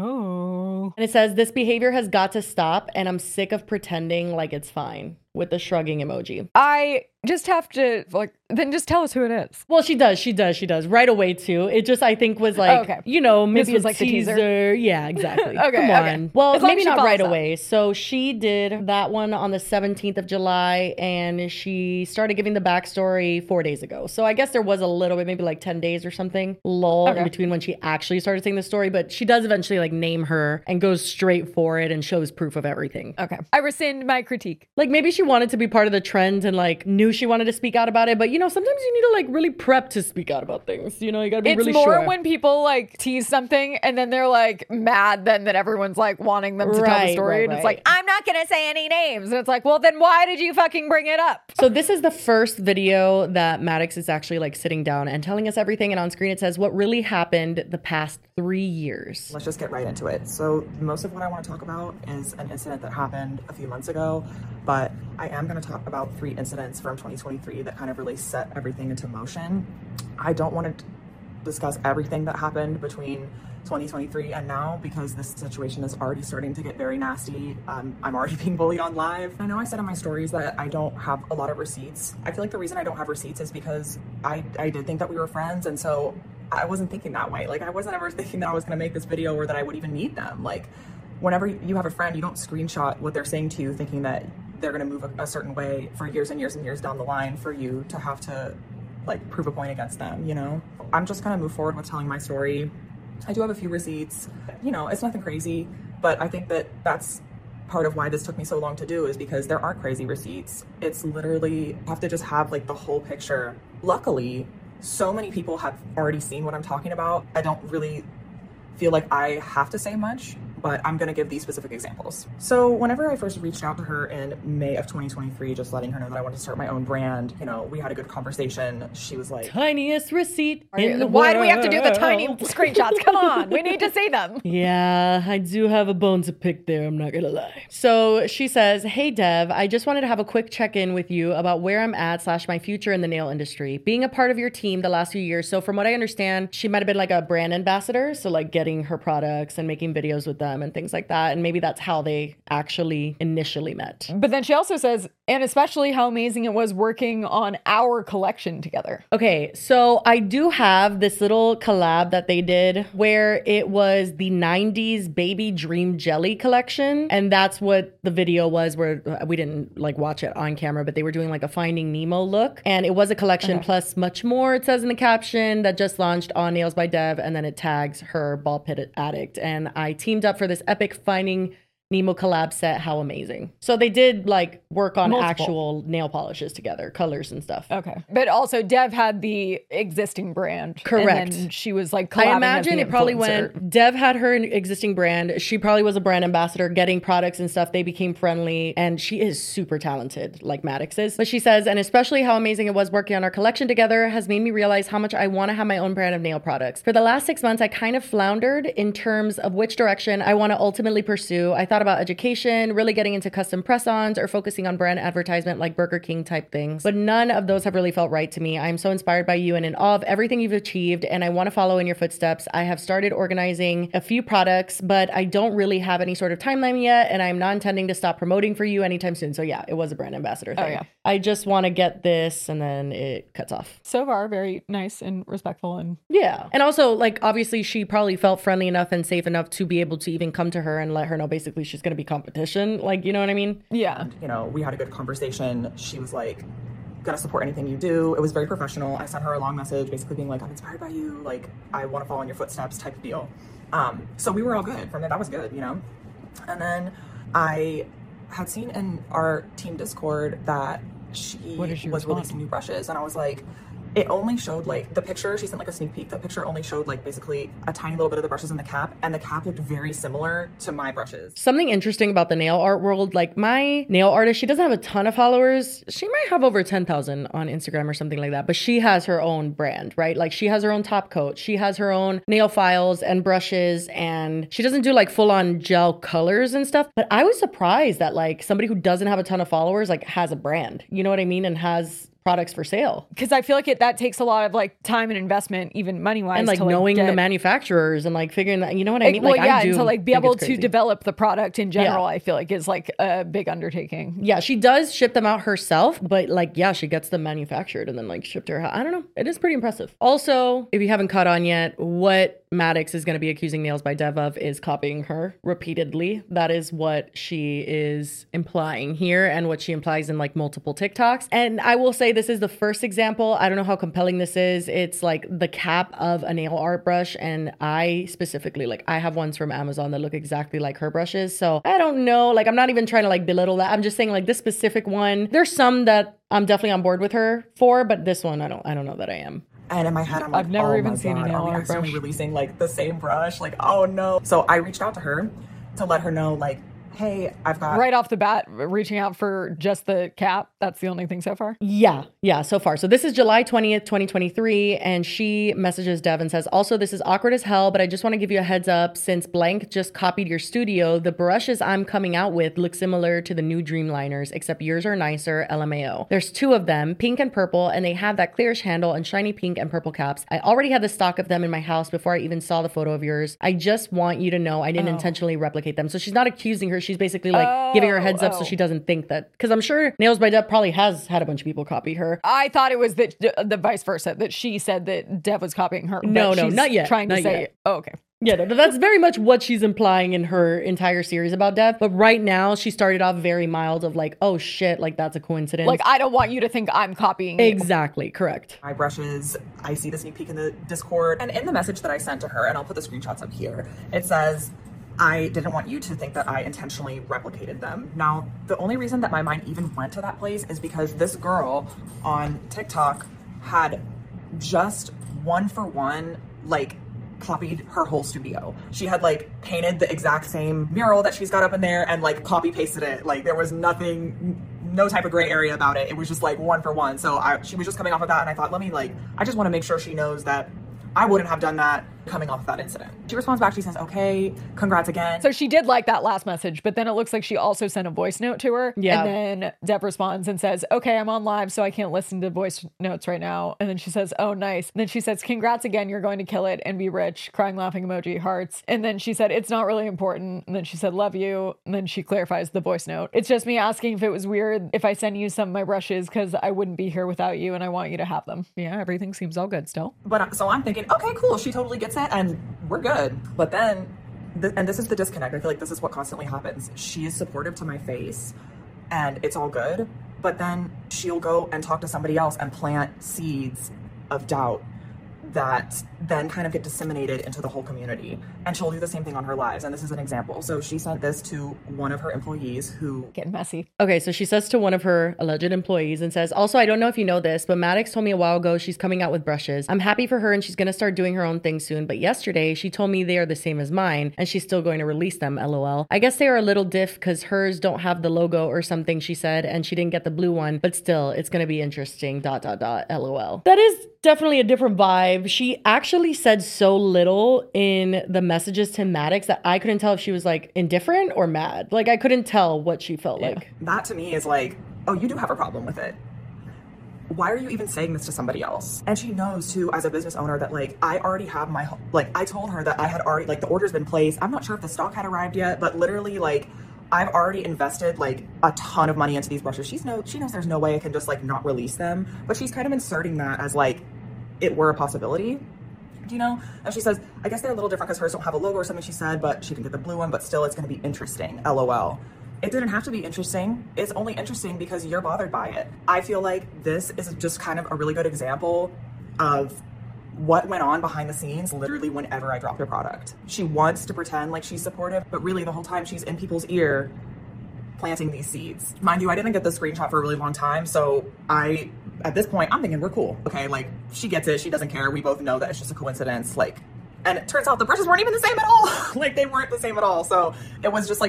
Oh. And it says, this behavior has got to stop and I'm sick of pretending like it's fine, with the shrugging emoji. I just have to then just tell us who it is. Well, she does right away too. It just, I think was like, you know, maybe it was like the teaser. Yeah, exactly. Okay. Come on. Okay. Well, maybe not right away. So she did that one on the 17th of July and she started giving the backstory 4 days ago. So I guess there was a little bit, maybe like 10 days or something lull in between when she actually started saying the story, but she does eventually like name her and goes straight for it and shows proof of everything. Okay. I rescind my critique. Like maybe she wanted to be part of the trend and like knew she wanted to speak out about it, but you know, sometimes you need to like really prep to speak out about things. You know, you gotta be really sure. It's more when people like tease something and then they're like mad then that everyone's like wanting them to tell the story. And it's like, I'm not gonna say any names. And it's like, well then why did you fucking bring it up? So this is the first video that Maddox is actually like sitting down and telling us everything. And on screen it says what really happened the past 3 years. Let's just get right into it. So most of what I want to talk about is an incident that happened a few months ago, but I am going to talk about 3 incidents from 2023 that kind of really set everything into motion. I don't want to discuss everything that happened between 2023 and now because this situation is already starting to get very nasty. I'm already being bullied on live. I know I said in my stories that I don't have a lot of receipts. I feel like the reason I don't have receipts is because I did think that we were friends, and so I wasn't thinking that way. Like I wasn't ever thinking that I was going to make this video or that I would even need them. Like whenever you have a friend, you don't screenshot what they're saying to you thinking that they're going to move a certain way for years and years and years down the line for you to have to like prove a point against them, you know? I'm just going to move forward with telling my story. I do have a few receipts, you know, it's nothing crazy, but I think that that's part of why this took me so long to do is because there aren't crazy receipts. It's literally, you have to just have like the whole picture. Luckily, so many people have already seen what I'm talking about. I don't really feel like I have to say much, but I'm gonna give these specific examples. So whenever I first reached out to her in May of 2023, just letting her know that I wanted to start my own brand, you know, we had a good conversation. She was like, tiniest receipt in the Why world. do we have to do the tiny screenshots? Come on, we need to see them. Yeah, I do have a bone to pick there, I'm not gonna lie. So she says, hey Dev, I just wanted to have a quick check-in with you about where I'm at / my future in the nail industry. Being a part of your team the last few years, so from what I understand, she might have been like a brand ambassador, so like getting her products and making videos with them and things like that. And maybe that's how they actually initially met. But then she also says, and especially how amazing it was working on our collection together. Okay, so I do have this little collab that they did where it was the 90s Baby Dream Jelly collection. And that's what the video was, where we didn't like watch it on camera, but they were doing like a Finding Nemo look. And it was a collection plus much more, it says in the caption, that just launched on Nails by Dev. And then it tags her Ball Pit Addict. And I teamed up for for this epic Finding Nemo collab set. How amazing. So they did like work on actual nail polishes together, colors and stuff. Okay. But also Dev had the existing brand. Correct. And then she was like collabing. I imagine it probably went, Dev had her existing brand. She probably was a brand ambassador getting products and stuff. They became friendly and she is super talented like Maddox is. But she says, and especially how amazing it was working on our collection together has made me realize how much I want to have my own brand of nail products. For the last 6 months, I kind of floundered in terms of which direction I want to ultimately pursue. I thought about education, really getting into custom press-ons, or focusing on brand advertisement like Burger King type things. But none of those have really felt right to me. I'm so inspired by you and in awe of everything you've achieved, and I want to follow in your footsteps. I have started organizing a few products, but I don't really have any sort of timeline yet, and I'm not intending to stop promoting for you anytime soon. So yeah, it was a brand ambassador thing. Oh, yeah. I just want to get this, and then it cuts off. So far, very nice and respectful. And yeah. And also, like, obviously she probably felt friendly enough and safe enough to be able to even come to her and let her know basically she's going to be competition. Like, you know what I mean? Yeah. And, you know, we had a good conversation. She was like, gonna support anything you do. It was very professional. I sent her a long message basically being like, I'm inspired by you. Like, I want to follow in your footsteps type of deal. So we were all good from there. That was good, you know? And then I had seen in our team Discord that she was releasing new brushes. And I was like, it only showed like the picture, she sent like a sneak peek. The picture only showed like basically a tiny little bit of the brushes in the cap, and the cap looked very similar to my brushes. Something interesting about the nail art world, like my nail artist, she doesn't have a ton of followers. She might have over 10,000 on Instagram or something like that, but she has her own brand, right? Like she has her own top coat. She has her own nail files and brushes, and she doesn't do like full on gel colors and stuff. But I was surprised that like somebody who doesn't have a ton of followers, like has a brand, you know what I mean? And has products for sale. Because I feel like that takes a lot of like time and investment, even money wise, and like knowing the manufacturers and like figuring that, you know what I mean? Well, like, yeah, and to like be able to develop the product in general, I feel like is like a big undertaking. Yeah, she does ship them out herself, but like, yeah, she gets them manufactured and then like shipped to her house. I don't know. It is pretty impressive. Also, if you haven't caught on yet, what Maddox is going to be accusing Nails by Dev of is copying her repeatedly. That is what she is implying here and what she implies in like multiple TikToks. And I will say this is the first example. I don't know how compelling this is. It's like the cap of a nail art brush. And I specifically, like I have ones from Amazon that look exactly like her brushes. So I don't know, like I'm not even trying to like belittle that. I'm just saying like this specific one, there's some that I'm definitely on board with her for, but this one, I don't know that I am. And in my head, I'm like, I've never even seen a nail art brush. Releasing like the same brush, like, oh no. So I reached out to her to let her know, like, hey, I've got... Right off the bat, reaching out for just the cap. That's the only thing so far? Yeah, so far. So this is July 20th, 2023. And she messages Dev and says, also, this is awkward as hell, but I just want to give you a heads up. Since blank just copied your studio, the brushes I'm coming out with look similar to the new Dreamliners, except yours are nicer, LMAO. There's two of them, pink and purple, and they have that clearish handle and shiny pink and purple caps. I already had the stock of them in my house before I even saw the photo of yours. I just want you to know I didn't intentionally replicate them. So she's not accusing her. She's basically like giving her a heads up so she doesn't think that, because I'm sure Nails by Dev probably has had a bunch of people copy her. I thought it was that the vice versa, that she said that Dev was copying her. No, not yet. Trying to say, oh, okay. Yeah, no, that's very much what she's implying in her entire series about Dev. But right now, she started off very mild of like, oh shit, like that's a coincidence. Like, I don't want you to think I'm copying you. Exactly, correct. My brushes, I see the sneak peek in the Discord. And in the message that I sent to her, and I'll put the screenshots up here, it says, I didn't want you to think that I intentionally replicated them. Now, the only reason that my mind even went to that place is because this girl on TikTok had just one for one, like, copied her whole studio. She had like painted the exact same mural that she's got up in there and like copy pasted it. Like there was nothing, no type of gray area about it. It was just like one for one. So she was just coming off of that, and I thought, I just want to make sure she knows that I wouldn't have done that coming off of that incident. She responds back, she says, okay, congrats again. So she did like that last message, but then it looks like she also sent a voice note to her. Yeah. And then Dev responds and says, okay, I'm on live, so I can't listen to voice notes right now. And then she says, oh, nice. And then she says, congrats again, you're going to kill it and be rich. Crying, laughing emoji, hearts. And then she said, it's not really important. And then she said, love you. And then she clarifies the voice note. It's just me asking if it was weird if I send you some of my brushes, because I wouldn't be here without you and I want you to have them. Yeah, everything seems all good still. But so I'm thinking, okay, cool. She totally gets it and we're good. But then, and this is the disconnect. I feel like this is what constantly happens. She is supportive to my face and it's all good. But then she'll go and talk to somebody else and plant seeds of doubt that then kind of get disseminated into the whole community. And she'll do the same thing on her lives. And this is an example. So she sent this to one of her employees who... Getting messy. Okay, so she says to one of her alleged employees and says, also, I don't know if you know this, but Maddox told me a while ago she's coming out with brushes. I'm happy for her and she's going to start doing her own thing soon. But yesterday she told me they are the same as mine and she's still going to release them, LOL. I guess they are a little diff because hers don't have the logo or something, she said, and she didn't get the blue one. But still, it's going to be interesting, ... LOL. That is definitely a different vibe. She actually said so little in the messages to Maddox that I couldn't tell if she was like indifferent or mad. Like I couldn't tell what she felt like. That to me is like, oh, you do have a problem with it. Why are you even saying this to somebody else? And she knows too, as a business owner, that like I already have my, like I told her that I had already, like the order's been placed. I'm not sure if the stock had arrived yet, but literally like I've already invested like a ton of money into these brushes. She knows there's no way I can just like not release them, but she's kind of inserting that as like it were a possibility, you know? And she says, I guess they're a little different because hers don't have a logo or something, she said, but she didn't get the blue one, but still it's going to be interesting, LOL. It didn't have to be interesting. It's only interesting because you're bothered by it. I feel like this is just kind of a really good example of what went on behind the scenes literally whenever I dropped a product. She wants to pretend like she's supportive, but really the whole time she's in people's ear planting these seeds. Mind you, I didn't get the screenshot for a really long time, so at this point, I'm thinking we're cool. Okay, like she gets it, she doesn't care. We both know that it's just a coincidence. Like, and it turns out the brushes weren't even the same at all. Like they weren't the same at all. So it was just like,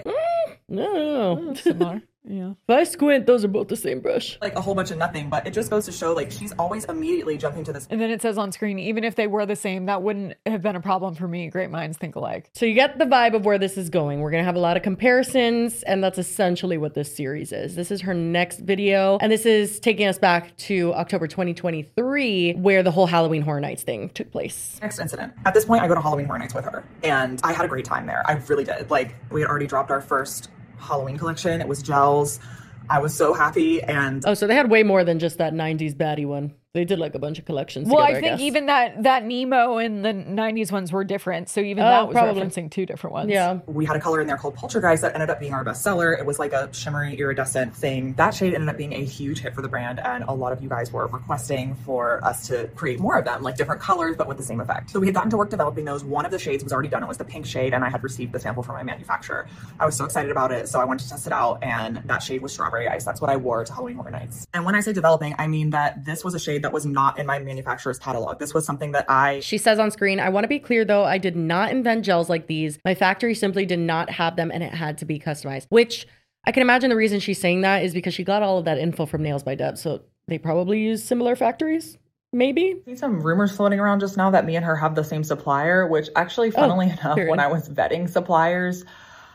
no. Similar. Yeah. If I squint, those are both the same brush. Like a whole bunch of nothing, but it just goes to show like she's always immediately jumping to this. And then it says on screen, even if they were the same, that wouldn't have been a problem for me. Great minds think alike. So you get the vibe of where this is going. We're going to have a lot of comparisons, and that's essentially what this series is. This is her next video, and this is taking us back to October 2023, where the whole Halloween Horror Nights thing took place. Next incident. At this point, I go to Halloween Horror Nights with her, and I had a great time there. I really did. Like, we had already dropped our first Halloween collection. It was gels. I was so happy. And oh, so they had way more than just that 90s baddie one. They did like a bunch of collections well, together, I think even that Nemo and the 90s ones were different. So even that was probably referencing two different ones. Yeah. We had a color in there called Poltergeist that ended up being our bestseller. It was like a shimmery iridescent thing. That shade ended up being a huge hit for the brand. And a lot of you guys were requesting for us to create more of them, like different colors, but with the same effect. So we had gotten to work developing those. One of the shades was already done. It was the pink shade. And I had received the sample from my manufacturer. I was so excited about it. So I wanted to test it out. And that shade was Strawberry Ice. That's what I wore to Halloween Horror Nights. And when I say developing, I mean that this was a shade that was not in my manufacturer's catalog. This was something that She says on screen, I want to be clear though, I did not invent gels like these. My factory simply did not have them and it had to be customized. Which I can imagine the reason she's saying that is because she got all of that info from Nails by Deb. So they probably use similar factories. Maybe. I see some rumors floating around just now that me and her have the same supplier, which actually, funnily enough, when I was vetting suppliers,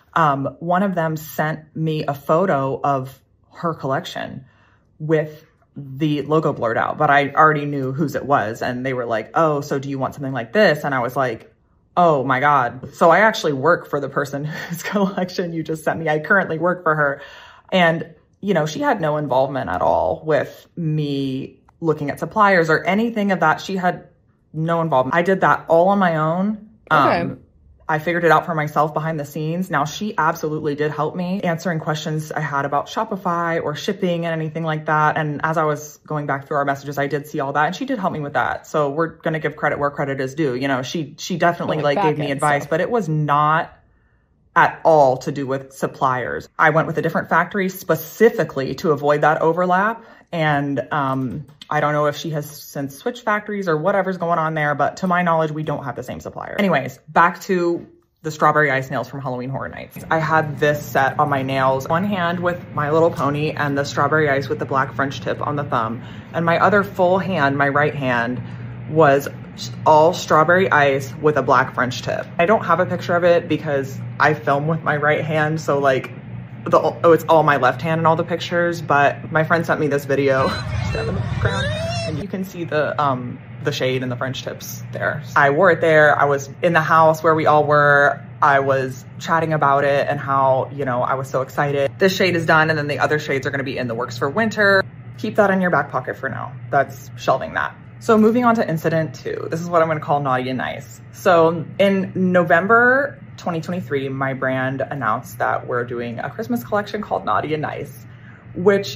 one of them sent me a photo of her collection with the logo blurred out, but I already knew whose it was. And they were like, oh, so do you want something like this? And I was like, oh my God. So I actually work for the person whose collection you just sent me. I currently work for her. And, you know, she had no involvement at all with me looking at suppliers or anything of that. She had no involvement. I did that all on my own. Okay. I figured it out for myself behind the scenes. Now, she absolutely did help me answering questions I had about Shopify or shipping and anything like that. And as I was going back through our messages, I did see all that and she did help me with that. So we're going to give credit where credit is due. You know, she definitely like gave me advice, but it was not at all to do with suppliers. I went with a different factory specifically to avoid that overlap. And I don't know if she has since switched factories or whatever's going on there, but to my knowledge, we don't have the same supplier. Anyways, back to the Strawberry Ice nails from Halloween Horror Nights. I had this set on my nails, one hand with My Little Pony and the Strawberry Ice with the black French tip on the thumb. And my other full hand, my right hand, was all Strawberry Ice with a black French tip. I don't have a picture of it because I film with my right hand, so like, it's all my left hand in all the pictures, but my friend sent me this video and you can see the shade and the French tips there. I wore it there. I was in the house where we all were. I was chatting about it and how, you know, I was so excited. This shade is done and then the other shades are going to be in the works for winter. Keep that in your back pocket for now. That's shelving that. So moving on to incident 2. This is what I'm going to call naughty and nice. So in November 2023, my brand announced that we're doing a Christmas collection called Naughty and Nice, which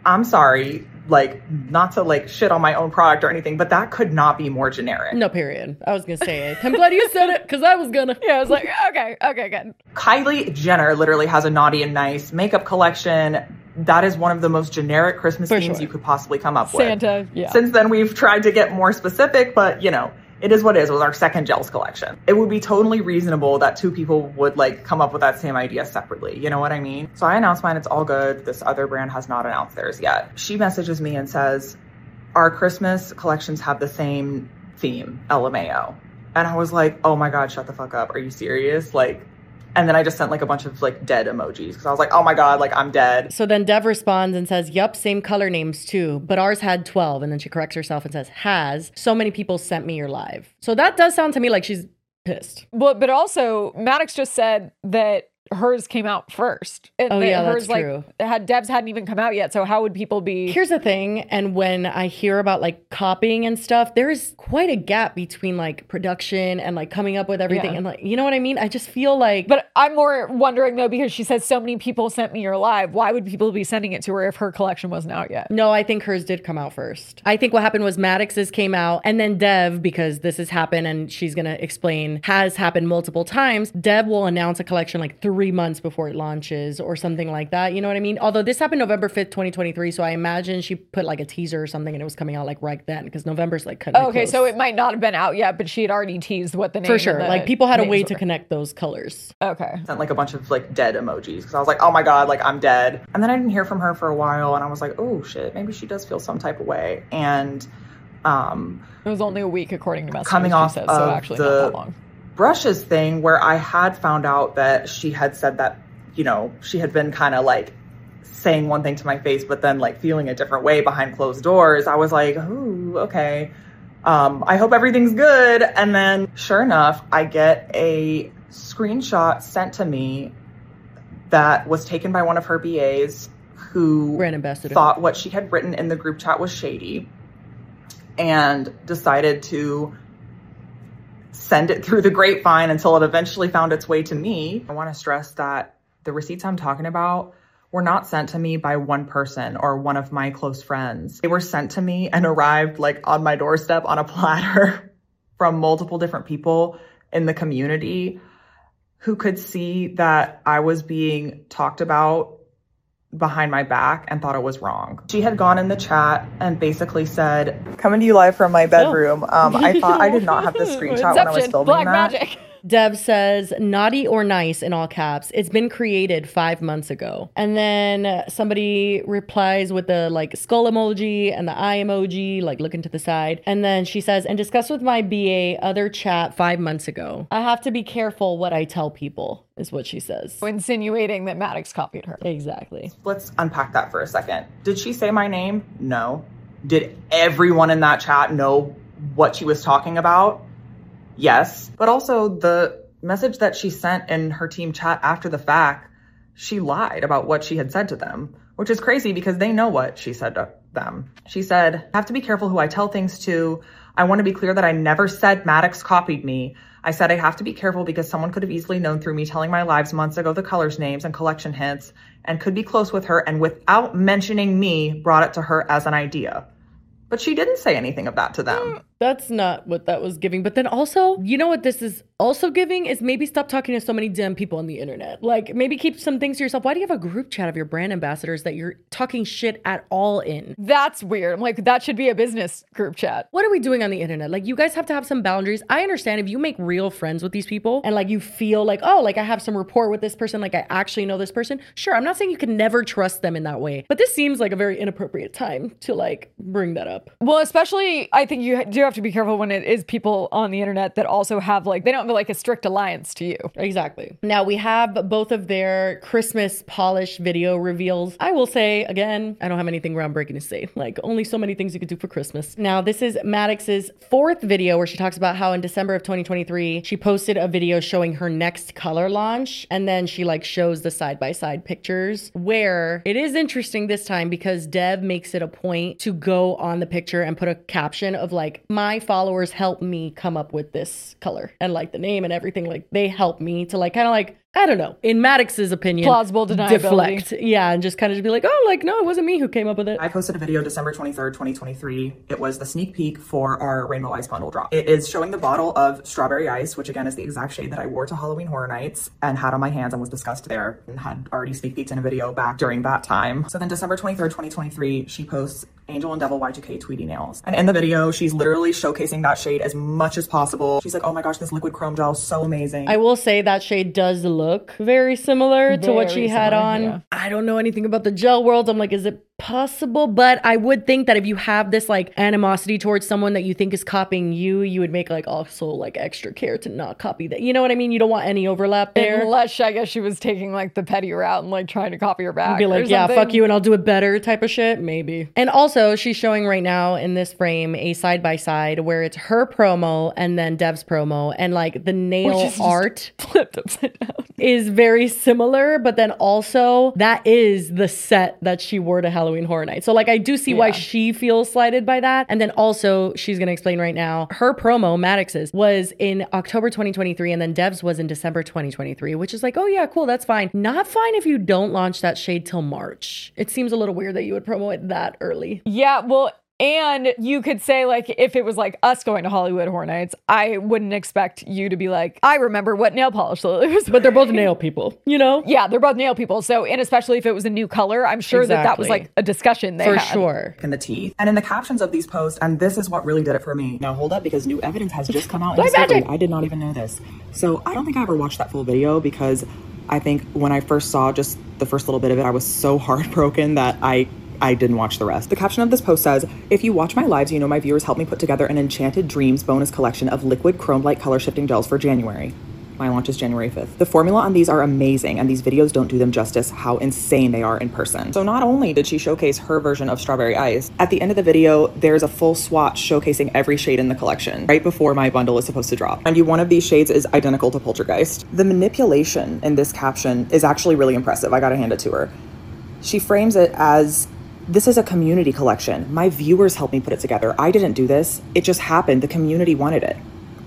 I'm sorry, like, not to like shit on my own product or anything, but that could not be more generic. No, period. I was gonna say it. I'm glad you said it, because I was gonna. Yeah, I was like, okay, good. Kylie Jenner literally has a Naughty and Nice makeup collection. That is one of the most generic Christmas themes you could possibly come up with. Santa, yeah. Since then, we've tried to get more specific, but you know, it is what it is with our second gels collection. It would be totally reasonable that two people would like come up with that same idea separately. You know what I mean? So I announced mine. It's all good. This other brand has not announced theirs yet. She messages me and says, our Christmas collections have the same theme, LMAO. And I was like, oh my God, shut the fuck up. Are you serious? Like, and then I just sent like a bunch of like dead emojis because I was like, oh my God, like I'm dead. So then Dev responds and says, yup, same color names too, but ours had 12. And then she corrects herself and says, has. So many people sent me your live. So that does sound to me like she's pissed. Well, but also Maddox just said that hers came out first. And oh yeah, hers, that's true. Dev's hadn't even come out yet. So how would people be? Here's the thing. And when I hear about like copying and stuff, there's quite a gap between like production and like coming up with everything. Yeah. And like, you know what I mean? I just feel like. But I'm more wondering though, because she says so many people sent me your live. Why would people be sending it to her if her collection wasn't out yet? No, I think hers did come out first. I think what happened was Maddox's came out and then Dev, because this has happened and she's going to explain, has happened multiple times. Dev will announce a collection like 3 months before it launches or something like that. You know what I mean? Although this happened November 5th, 2023. So I imagine she put like a teaser or something and it was coming out like right then because November's like cutting okay, close. So it might not have been out yet, but she had already teased what the name for sure. Like people had a way to connect those colors. Okay. Sent like a bunch of like dead emojis because I was like, oh my God, like I'm dead. And then I didn't hear from her for a while and I was like, oh shit, maybe she does feel some type of way. And it was only a week according to messages coming off said, of so actually not that long. Brushes thing where I had found out that she had said that, you know, she had been kind of like saying one thing to my face, but then like feeling a different way behind closed doors. I was like, ooh, okay. I hope everything's good. And then sure enough, I get a screenshot sent to me that was taken by one of her BAs who brand ambassador thought what she had written in the group chat was shady and decided to send it through the grapevine until it eventually found its way to me. I want to stress that the receipts I'm talking about were not sent to me by one person or one of my close friends. They were sent to me and arrived like on my doorstep on a platter from multiple different people in the community who could see that I was being talked about behind my back and thought it was wrong. She had gone in the chat and basically said, coming to you live from my bedroom. I thought I did not have this screenshot when I was filming Black that. magic. Dev says, naughty or nice in all caps. It's been created 5 months ago. And then somebody replies with the like skull emoji and the eye emoji, like looking to the side. And then she says, and discussed with my BA other chat 5 months ago. I have to be careful what I tell people, is what she says. Insinuating that Maddox copied her. Exactly. Let's unpack that for a second. Did she say my name? No. Did everyone in that chat know what she was talking about? Yes. But also the message that she sent in her team chat after the fact, she lied about what she had said to them, which is crazy because they know what she said to them. She said, I have to be careful who I tell things to. I want to be clear that I never said Maddox copied me. I said I have to be careful because someone could have easily known through me telling my lives months ago the colors names and collection hints and could be close with her and without mentioning me brought it to her as an idea. But she didn't say anything of that to them. That's not what that was giving. But then also, you know what this is also giving is maybe stop talking to so many damn people on the internet. Like maybe keep some things to yourself. Why do you have a group chat of your brand ambassadors that you're talking shit at all in? That's weird. Like that should be a business group chat. What are we doing on the internet? Like you guys have to have some boundaries. I understand if you make real friends with these people and like you feel like, oh, like I have some rapport with this person. Like I actually know this person. Sure. I'm not saying you can never trust them in that way, but this seems like a very inappropriate time to like bring that up. Well, especially I think you do have to be careful when it is people on the internet that also have like, they don't have like a strict alliance to you. Exactly. Now we have both of their Christmas polish video reveals. I will say again, I don't have anything groundbreaking to say. Like only so many things you could do for Christmas. Now this is Maddox's 4th video where she talks about how in December of 2023, she posted a video showing her next color launch. And then she like shows the side-by-side pictures where it is interesting this time because Dev makes it a point to go on the picture and put a caption of like, my followers helped me come up with this color and like the name and everything. Like they helped me to like kind of like I don't know, in Maddox's opinion, plausible deniability. Deflect. Yeah, and just kind of be like, oh, like, no, it wasn't me who came up with it. I posted a video December 23rd, 2023. It was the sneak peek for our Rainbow Ice bundle drop. It is showing the bottle of Strawberry Ice, which again is the exact shade that I wore to Halloween Horror Nights and had on my hands and was discussed there and had already sneak peeked in a video back during that time. So then December 23rd, 2023, she posts Angel and Devil Y2K Tweety Nails. And in the video, she's literally showcasing that shade as much as possible. She's like, oh my gosh, this liquid chrome gel is so amazing. I will say that shade does look very similar to what she had on. Yeah. I don't know anything about the gel world. I'm like, is it possible? But I would think that if you have this like animosity towards someone that you think is copying you, you would make like also like extra care to not copy that. You know what I mean? You don't want any overlap there. Unless I guess she was taking like the petty route and like trying to copy her back. Be like, yeah, fuck you and I'll do it better type of shit. Maybe. And also she's showing right now in this frame a side by side where it's her promo and then Dev's promo, and like the nail art flipped upside down is very similar, but then also that is the set that she wore to Halloween Horror Nights. So like I do see why she feels slighted by that. And then also she's going to explain right now, her promo, Maddox's, was in October 2023 and then Dev's was in December 2023, which is like, oh yeah, cool, that's fine. Not fine if you don't launch that shade till March. It seems a little weird that you would promo it that early. Yeah, well, and you could say, like, if it was like us going to Hollywood Horror Nights, I wouldn't expect you to be like, I remember what nail polish Lily was. But they're both nail people, you know? Yeah, they're both nail people. So, and especially if it was a new color, I'm sure that was like a discussion they had. For sure. In the teeth. And in the captions of these posts, and this is what really did it for me. Now hold up, because new evidence has just come out in Discovery. I did not even know this. So I don't think I ever watched that full video because I think when I first saw just the first little bit of it, I was so heartbroken that I didn't watch the rest. The caption of this post says, if you watch my lives, you know my viewers helped me put together an Enchanted Dreams bonus collection of liquid chrome light color shifting gels for January. My launch is January 5th. The formula on these are amazing, and these videos don't do them justice how insane they are in person. So not only did she showcase her version of Strawberry Ice, at the end of the video, there's a full swatch showcasing every shade in the collection, right before my bundle is supposed to drop. And one of these shades is identical to Poltergeist. The manipulation in this caption is actually really impressive. I gotta hand it to her. She frames it as, this is a community collection. My viewers helped me put it together. I didn't do this. It just happened. The community wanted it.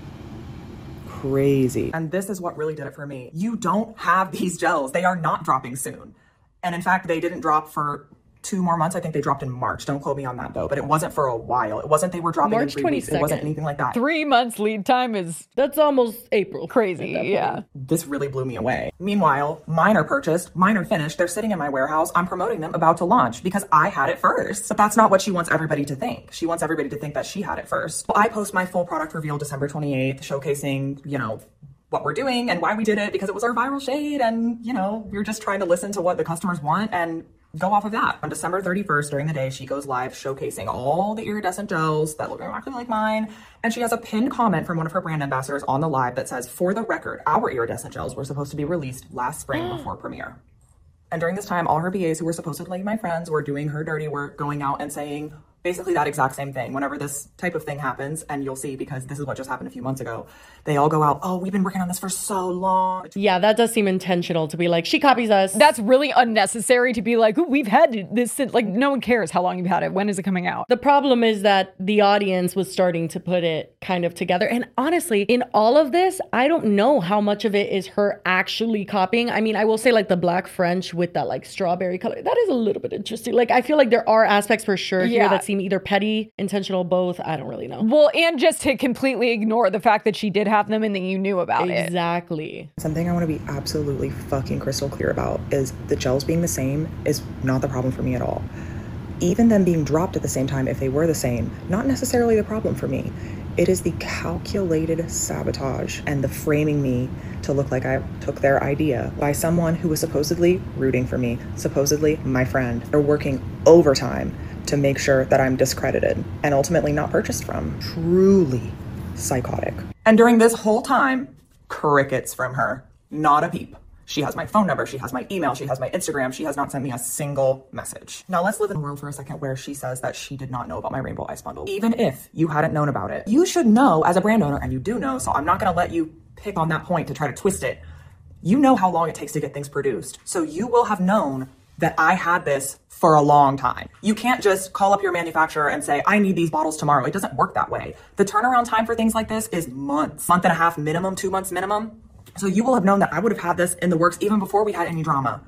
Crazy. And this is what really did it for me. You don't have these gels. They are not dropping soon. And in fact, they didn't drop for 2 more months. I think they dropped in March. Don't quote me on that though, but it wasn't for a while. It wasn't they were dropping March in 3 weeks. It wasn't anything like that. 3 months lead time that's almost April. Crazy, yeah. This really blew me away. Meanwhile, mine are purchased, mine are finished. They're sitting in my warehouse. I'm promoting them, about to launch because I had it first. But that's not what she wants everybody to think. She wants everybody to think that she had it first. Well, I post my full product reveal December 28th, showcasing, what we're doing and why we did it, because it was our viral shade and, we're just trying to listen to what the customers want and go off of that. On December 31st, during the day, she goes live showcasing all the iridescent gels that look exactly like mine. And she has a pinned comment from one of her brand ambassadors on the live that says, for the record, our iridescent gels were supposed to be released last spring before premiere. And during this time, all her BAs who were supposedly my friends were doing her dirty work, going out and saying basically that exact same thing. Whenever this type of thing happens, and you'll see because this is what just happened a few months ago, they all go out, oh, we've been working on this for so long. Yeah, that does seem intentional to be like, she copies us. That's really unnecessary to be like, ooh, we've had this since, like, no one cares how long you've had it. When is it coming out? The problem is that the audience was starting to put it kind of together. And honestly, in all of this, I don't know how much of it is her actually copying. I mean, I will say like the black French with that like strawberry color, that is a little bit interesting. Like, I feel like there are aspects for sure here that seem either petty, intentional, both. I don't really know. Well, and just to completely ignore the fact that she did have them and that you knew about it. Exactly. Something I want to be absolutely fucking crystal clear about is the gels being the same is not the problem for me at all. Even them being dropped at the same time, if they were the same, not necessarily the problem for me. It is the calculated sabotage and the framing me to look like I took their idea by someone who was supposedly rooting for me, supposedly my friend. They're working overtime to make sure that I'm discredited and ultimately not purchased from. Truly psychotic. And during this whole time, crickets from her. Not a peep. She has my phone number, she has my email, she has my Instagram, she has not sent me a single message. Now let's live in a world for a second where she says that she did not know about my Rainbow Ice bundle. Even if you hadn't known about it, you should know as a brand owner, and you do know, so I'm not gonna let you pick on that point to try to twist it. You know how long it takes to get things produced. So you will have known that I had this for a long time. You can't just call up your manufacturer and say, I need these bottles tomorrow. It doesn't work that way. The turnaround time for things like this is months, month and a half minimum, 2 months minimum. So you will have known that I would have had this in the works even before we had any drama.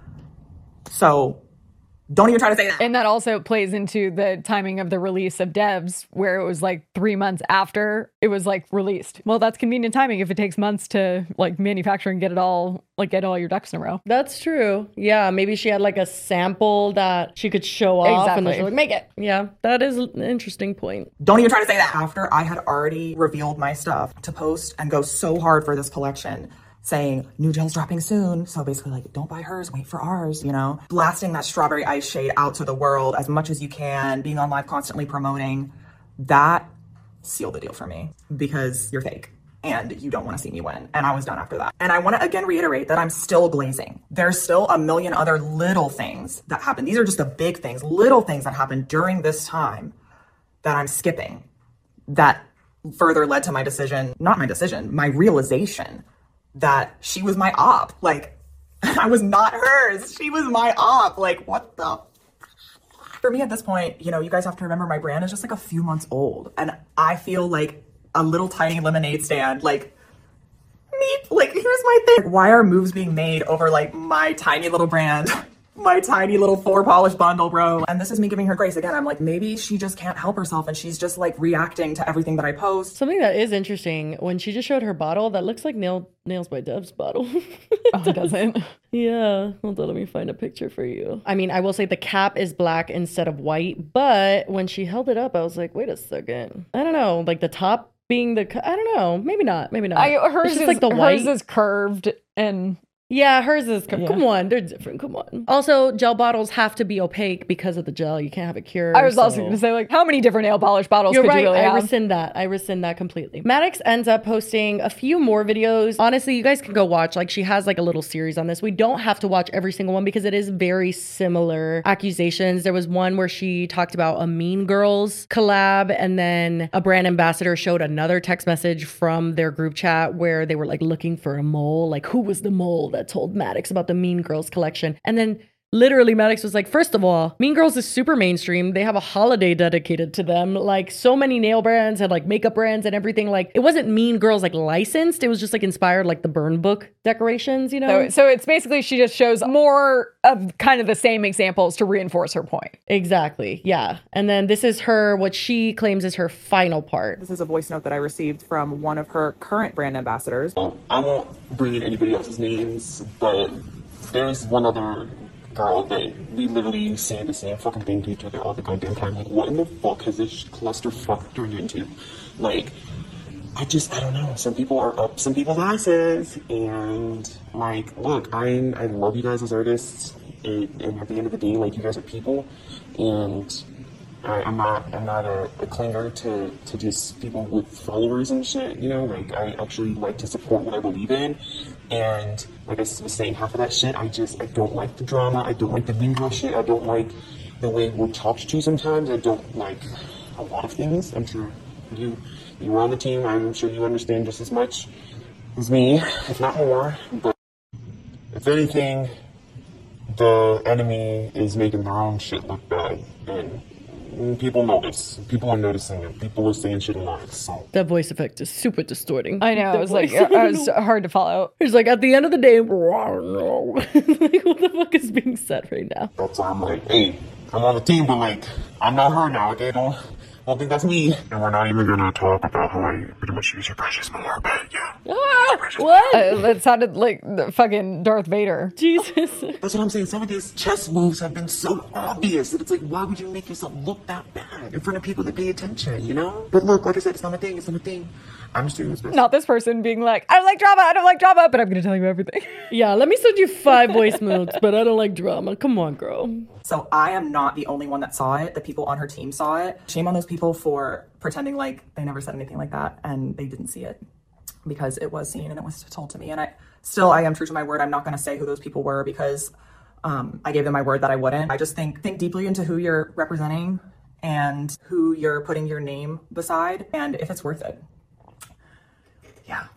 So don't even try to say that. And that also plays into the timing of the release of Devs, where it was like 3 months after it was like released. Well, that's convenient timing if it takes months to like manufacture and get it all, like get all your ducks in a row. That's true. Yeah, maybe she had like a sample that she could show off and then she's like, make it. Yeah, that is an interesting point. Don't even try to say that. After I had already revealed my stuff to post and go so hard for this collection, saying new gel's dropping soon. So basically like, don't buy hers, wait for ours, you know? Blasting that strawberry ice shade out to the world as much as you can, being on live constantly promoting, that sealed the deal for me because you're fake and you don't want to see me win. And I was done after that. And I want to again reiterate that I'm still glazing. There's still a million other little things that happen. These are just the big things, little things that happened during this time that I'm skipping that further led to my decision, not my decision, my realization that she was my op. Like, I was not hers. She was my op. Like, what the? For me at this point, you know, you guys have to remember my brand is just like a few months old. And I feel like a little tiny lemonade stand. Like, me, like, here's my thing. Why are moves being made over like my tiny little brand? My tiny little 4 polish bundle, bro. And this is me giving her grace. Again, I'm like, maybe she just can't help herself and she's just like reacting to everything that I post. Something that is interesting, when she just showed her bottle, that looks like Nails by Dev's bottle. Oh, it doesn't? Yeah. Hold on, let me find a picture for you. I mean, I will say the cap is black instead of white, but when she held it up, I was like, wait a second. I don't know, like the top being the, I don't know, maybe not. Hers is like the white. Hers is curved and... Yeah, hers is, come on, they're different, come on. Also, gel bottles have to be opaque because of the gel. You can't have it cured. I was also going to say, like, how many different nail polish bottles could you really have? I rescind that completely. Maddox ends up posting a few more videos. Honestly, you guys can go watch, like, she has like a little series on this. We don't have to watch every single one because it is very similar accusations. There was one where she talked about a Mean Girls collab, and then a brand ambassador showed another text message from their group chat where they were like looking for a mole, like who was the mole that told Maddox about the Mean Girls collection. And then literally Maddox was like, first of all, Mean Girls is super mainstream. They have a holiday dedicated to them. Like so many nail brands and like makeup brands and everything. Like it wasn't Mean Girls like licensed. It was just like inspired like the Burn Book decorations, you know? So it's basically she just shows more of kind of the same examples to reinforce her point. Exactly. Yeah. And then this is her, what she claims is her final part. This is a voice note that I received from one of her current brand ambassadors. I won't bring in anybody else's names, but there's one other girl that we literally say the same fucking thing to each other all the goddamn time. Like, what in the fuck has this clusterfuck turned into? Like, I don't know. Some people are up some people's asses, and like, look, I love you guys as artists, and at the end of the day, like, you guys are people, and I'm not a clinger to just people with followers and shit, you know? Like, I actually like to support what I believe in, and like I was saying, half of that shit, I don't like the drama, I don't like the Mean Girl shit, I don't like the way we're talked to sometimes, I don't like a lot of things. I'm sure you were on the team, I'm sure you understand just as much as me, if not more, but if anything, the enemy is making their own shit look bad, and people notice. People are noticing it. People are saying shit live. So that voice effect is super distorting. I know. It was like it was hard to follow. It's like at the end of the day, like what the fuck is being said right now? That's why I'm like, hey, I'm on the team, but like I'm not her now. Okay, don't think that's me. And we're not even gonna talk about how I pretty much use your precious more, but yeah. What? That sounded like the fucking Darth Vader. Jesus. That's what I'm saying. Some of these chess moves have been so obvious that it's like, why would you make yourself look that bad in front of people that pay attention, you know? But look, like I said, it's not a thing. It's not a thing. I'm just doing this best. Not this person being like, I don't like drama, but I'm gonna tell you everything. Yeah, let me send you 5 voice notes, but I don't like drama. Come on, girl. So I am not the only one that saw it. The people on her team saw it. Shame on those people for pretending like they never said anything like that and they didn't see it, because it was seen and it was told to me. And I am true to my word. I'm not going to say who those people were because I gave them my word that I wouldn't. I just think deeply into who you're representing and who you're putting your name beside, and if it's worth it. Yeah.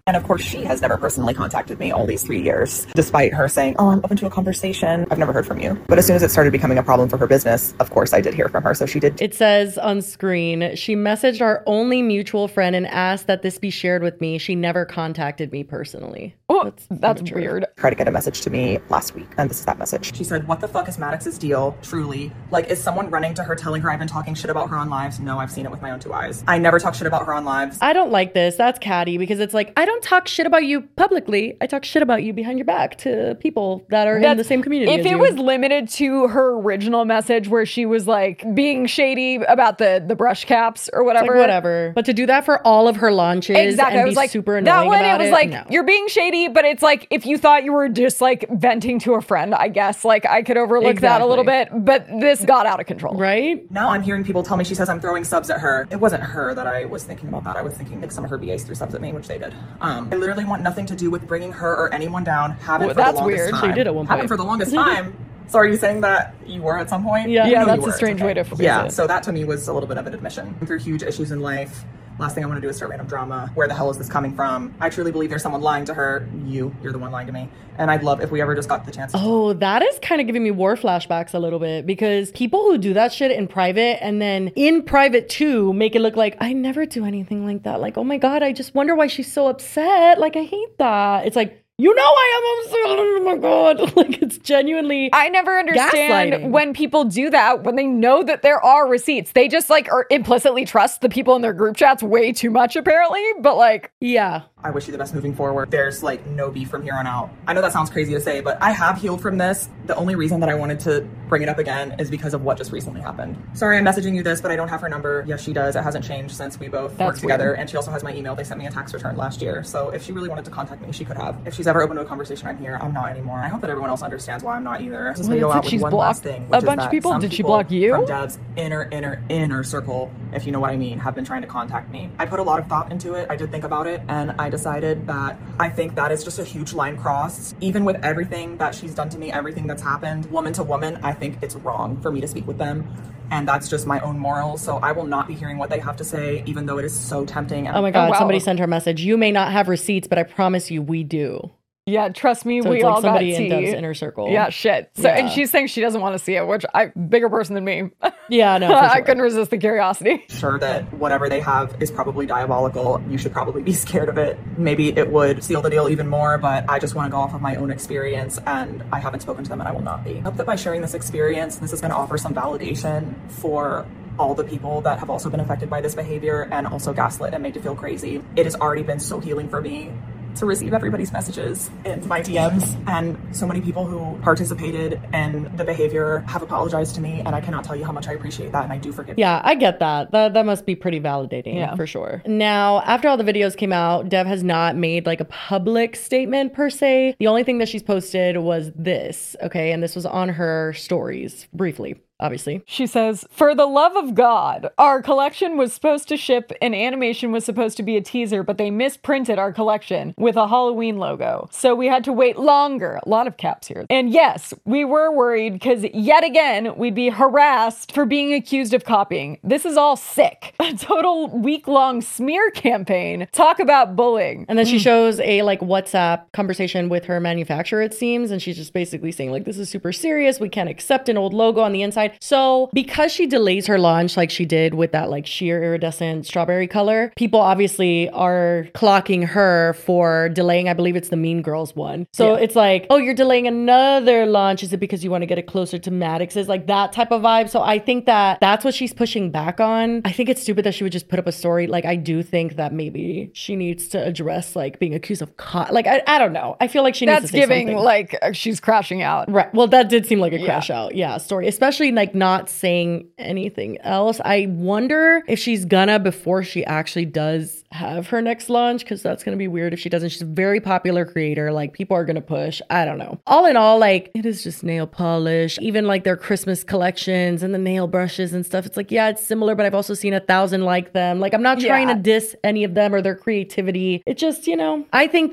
And of course, she has never personally contacted me all these 3 years, despite her saying, oh, I'm open to a conversation. I've never heard from you. But as soon as it started becoming a problem for her business, of course, I did hear from her. So she did. It says on screen, she messaged our only mutual friend and asked that this be shared with me. She never contacted me personally. Oh, that's weird. Tried to get a message to me last week, and this is that message. She said, what the fuck is Maddox's deal? Truly. Like, is someone running to her telling her I've been talking shit about her on lives? No, I've seen it with my own 2 eyes. I never talk shit about her on lives. I don't like this. That's catty because it's like, I don't talk shit about you publicly. I talk shit about you behind your back to people that are in the same community If as it you. was limited to her original message where she was like being shady about the brush caps or whatever. It's like, whatever. But to do that for all of her launches exactly. and I was be like, super annoying that one, about it was like, no. you're being shady, but it's like, if you thought you were just like venting to a friend, I guess, like I could overlook that a little bit, but this got out of control. Right? Now I'm hearing people tell me she says I'm throwing subs at her. It wasn't her that I was thinking about that. I was thinking like some of her VAs threw subs at me, which they did. I literally want nothing to do with bringing her or anyone down. Haven't for the longest weird. time. She did at one point. Haven't for the longest time. So are you saying that you were at some point? Yeah. Yeah, that's a strange way to phrase it. Yeah, so that to me was a little bit of an admission. Through huge issues in life, last thing I want to do is start random drama. Where the hell is this coming from? I truly believe there's someone lying to her. You're the one lying to me. And I'd love if we ever just got the chance to Oh, that is kind of giving me war flashbacks a little bit because people who do that shit in private and then in private too make it look like I never do anything like that. Like, oh my God, I just wonder why she's so upset. Like, I hate that. It's like, you know I am upset. Oh my God. Like, it's genuinely I never understand gaslighting. when people do that, when they know that there are receipts. They just like are implicitly trust the people in their group chats way too much, apparently. But like, yeah. I wish you the best moving forward. There's like no beef from here on out. I know that sounds crazy to say, but I have healed from this. The only reason that I wanted to bring it up again is because of what just recently happened. Sorry, I'm messaging you this, but I don't have her number. Yes, she does. It hasn't changed since we both worked together. And she also has my email. They sent me a tax return last year. So if she really wanted to contact me, she could have. If she's ever open to a conversation, I'm here. I'm not anymore. I hope that everyone else understands why I'm not either. This video out with one last thing, which a bunch is of that people. some Did she block you? From Dev's inner circle, if you know what I mean, have been trying to contact me. I put a lot of thought into it. I did think about it, and I decided that I think that is just a huge line crossed. Even with everything that she's done to me, everything that's happened, woman to woman, I think it's wrong for me to speak with them. And that's just my own morals. So I will not be hearing what they have to say, even though it is so tempting. Oh my God, somebody sent her a message. You may not have receipts, but I promise you we do. Yeah, trust me, so we it's all like somebody got tea. in Dev's inner circle. Yeah, shit. So, and she's saying she doesn't want to see it, which bigger person than me. Yeah, no, for sure. I couldn't resist the curiosity. Sure that whatever they have is probably diabolical. You should probably be scared of it. Maybe it would seal the deal even more, but I just want to go off of my own experience, and I haven't spoken to them, and I will not be. I hope that by sharing this experience, this is going to offer some validation for all the people that have also been affected by this behavior and also gaslit and made to feel crazy. It has already been so healing for me to receive everybody's messages in my DMs, and so many people who participated in the behavior have apologized to me, and I cannot tell you how much I appreciate that, and I do forgive. Yeah, I get that. That must be pretty validating, for sure. Now, after all the videos came out, Dev has not made like a public statement per se. The only thing that she's posted was this, okay? And this was on her stories, briefly. Obviously. She says, for the love of God, our collection was supposed to ship and animation was supposed to be a teaser, but they misprinted our collection with a Halloween logo. So we had to wait longer. A lot of caps here. And yes, we were worried because yet again, we'd be harassed for being accused of copying. This is all sick. A total week-long smear campaign. Talk about bullying. And then she shows a like WhatsApp conversation with her manufacturer, it seems. And she's just basically saying like, this is super serious. We can't accept an old logo on the inside. So because she delays her launch like she did with that like sheer iridescent strawberry color, people obviously are clocking her for delaying. I believe it's the Mean Girls one. So it's like, oh, you're delaying another launch. Is it because you want to get it closer to Maddox's? Like that type of vibe. So I think that that's what she's pushing back on. I think it's stupid that she would just put up a story. Like I do think that maybe she needs to address like being accused of like I don't know. I feel like she needs to say giving something. like she's crashing out. Right. Well, that did seem like a crash out. Yeah. Story, especially like not saying anything else. I wonder if she's gonna before she actually does have her next launch, because that's gonna be weird if she doesn't. She's a very popular creator. Like people are gonna push. I don't know. All in all, like it is just nail polish. Even like their Christmas collections and the nail brushes and stuff. It's like, yeah, it's similar, but I've also seen 1,000 like them. Like I'm not trying to diss any of them or their creativity. It just, you know, I think that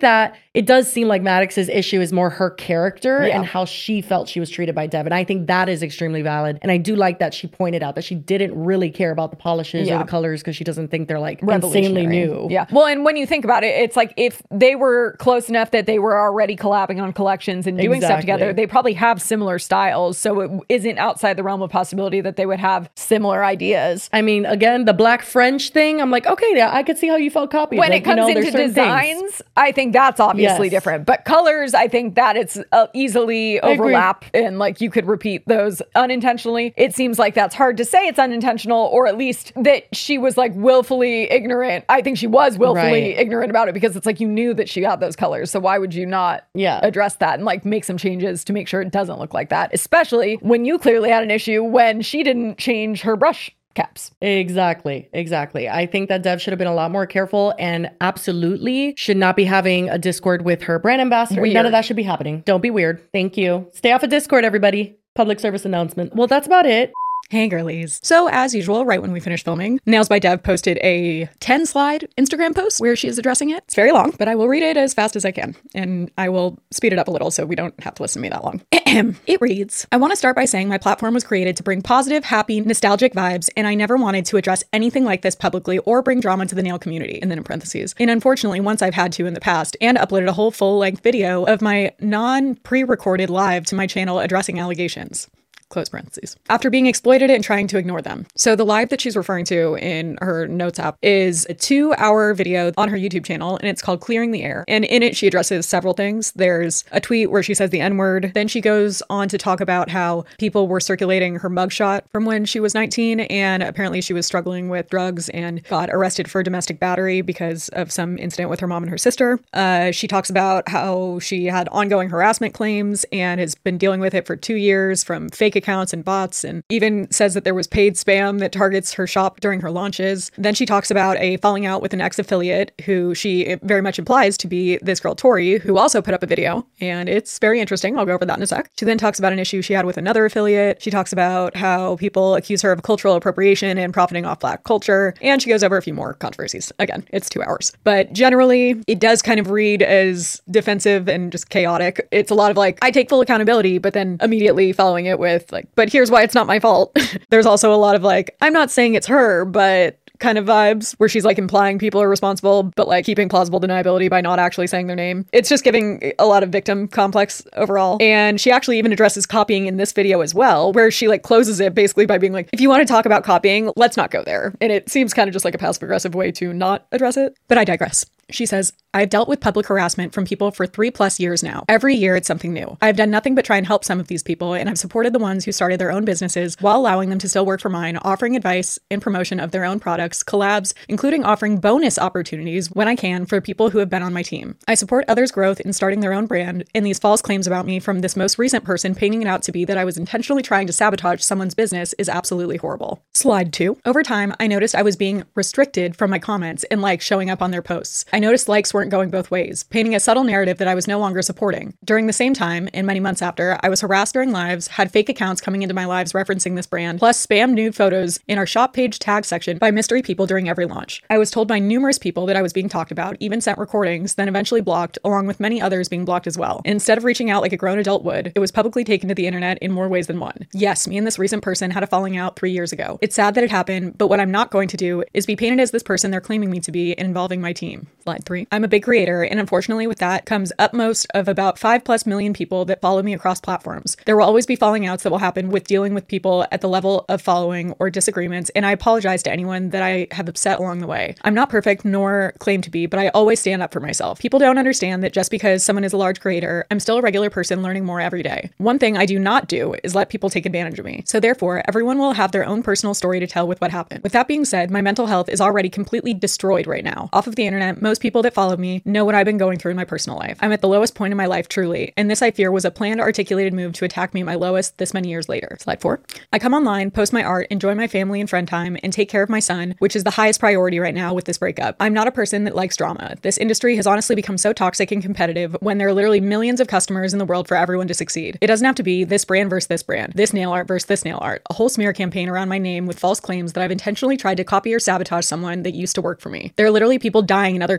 it does seem like Maddox's issue is more her character and how she felt she was treated by Dev. And I think that is extremely valid. And I do like that she pointed out that she didn't really care about the polishes or the colors because she doesn't think they're like insanely new. Yeah. Well, and when you think about it, it's like if they were close enough that they were already collabing on collections and doing stuff together, they probably have similar styles. So it isn't outside the realm of possibility that they would have similar ideas. I mean, again, the black French thing, I'm like, okay, yeah, I could see how you felt copied. When it comes into designs, I think that's obviously different. But colors, I think that it's easily overlap and like you could repeat those unintentionally. It seems like that's hard to say it's unintentional, or at least that she was like willfully ignorant. I think she was willfully ignorant about it because it's like you knew that she got those colors. So why would you not address that and like make some changes to make sure it doesn't look like that? Especially when you clearly had an issue when she didn't change her brush caps. Exactly. I think that Dev should have been a lot more careful and absolutely should not be having a Discord with her brand ambassador. None of that should be happening. Don't be weird. Thank you. Stay off of Discord, everybody. Public service announcement. Well, that's about it. Hey girlies. So as usual, right when we finished filming, Nails by Dev posted a 10-slide Instagram post where she is addressing it. It's very long, but I will read it as fast as I can, and I will speed it up a little so we don't have to listen to me that long. It reads, I want to start by saying my platform was created to bring positive, happy, nostalgic vibes, and I never wanted to address anything like this publicly or bring drama to the nail community, and then in parentheses. And unfortunately, once I've had to in the past, and uploaded a whole full-length video of my non-pre-recorded live to my channel addressing allegations. Close parentheses. After being exploited and trying to ignore them. So the live that she's referring to in her notes app is a 2-hour video on her YouTube channel, and it's called Clearing the Air. And in it, she addresses several things. There's a tweet where she says the N-word. Then she goes on to talk about how people were circulating her mugshot from when she was 19, and apparently she was struggling with drugs and got arrested for domestic battery because of some incident with her mom and her sister. She talks about how she had ongoing harassment claims and has been dealing with it for 2 years from fake accounts and bots, and even says that there was paid spam that targets her shop during her launches. Then she talks about a falling out with an ex-affiliate who she very much implies to be this girl Tori, who also put up a video, and it's very interesting. I'll go over that in a sec. She then talks about an issue she had with another affiliate. She talks about how people accuse her of cultural appropriation and profiting off Black culture, and she goes over a few more controversies. Again, it's 2 hours. But generally, it does kind of read as defensive and just chaotic. It's a lot of like, I take full accountability, but then immediately following it with like, but here's why it's not my fault. There's also a lot of like, I'm not saying it's her, but kind of vibes where she's like implying people are responsible, but like keeping plausible deniability by not actually saying their name. It's just giving a lot of victim complex overall. And she actually even addresses copying in this video as well, where she like closes it basically by being like, if you want to talk about copying, let's not go there. And it seems kind of just like a passive aggressive way to not address it. But I digress. She says, I've dealt with public harassment from people for 3+ years now. Every year it's something new. I've done nothing but try and help some of these people, and I've supported the ones who started their own businesses while allowing them to still work for mine, offering advice and promotion of their own products, collabs, including offering bonus opportunities when I can for people who have been on my team. I support others' growth in starting their own brand, and these false claims about me from this most recent person painting it out to be that I was intentionally trying to sabotage someone's business is absolutely horrible. Slide 2. Over time, I noticed I was being restricted from my comments and likes showing up on their posts. I noticed likes weren't going both ways, painting a subtle narrative that I was no longer supporting. During the same time, and many months after, I was harassed during lives, had fake accounts coming into my lives referencing this brand, plus spam nude photos in our shop page tag section by mystery people during every launch. I was told by numerous people that I was being talked about, even sent recordings, then eventually blocked, along with many others being blocked as well. Instead of reaching out like a grown adult would, it was publicly taken to the internet in more ways than one. Yes, me and this recent person had a falling out 3 years ago. It's sad that it happened, but what I'm not going to do is be painted as this person they're claiming me to be and involving my team. Slide 3. I'm a big creator, and unfortunately with that comes upmost of about 5+ million people that follow me across platforms. There will always be falling outs that will happen with dealing with people at the level of following or disagreements, and I apologize to anyone that I have upset along the way. I'm not perfect nor claim to be, but I always stand up for myself. People don't understand that just because someone is a large creator, I'm still a regular person learning more every day. One thing I do not do is let people take advantage of me. So therefore, everyone will have their own personal story to tell with what happened. With that being said, my mental health is already completely destroyed right now. Off of the internet, most people that follow me know what I've been going through in my personal life. I'm at the lowest point in my life, truly, and this I fear was a planned, articulated move to attack me at my lowest this many years later. Slide 4. I come online, post my art, enjoy my family and friend time, and take care of my son, which is the highest priority right now with this breakup. I'm not a person that likes drama. This industry has honestly become so toxic and competitive when there are literally millions of customers in the world for everyone to succeed. It doesn't have to be this brand versus this brand, this nail art versus this nail art, a whole smear campaign around my name with false claims that I've intentionally tried to copy or sabotage someone that used to work for me. There are literally people dying in other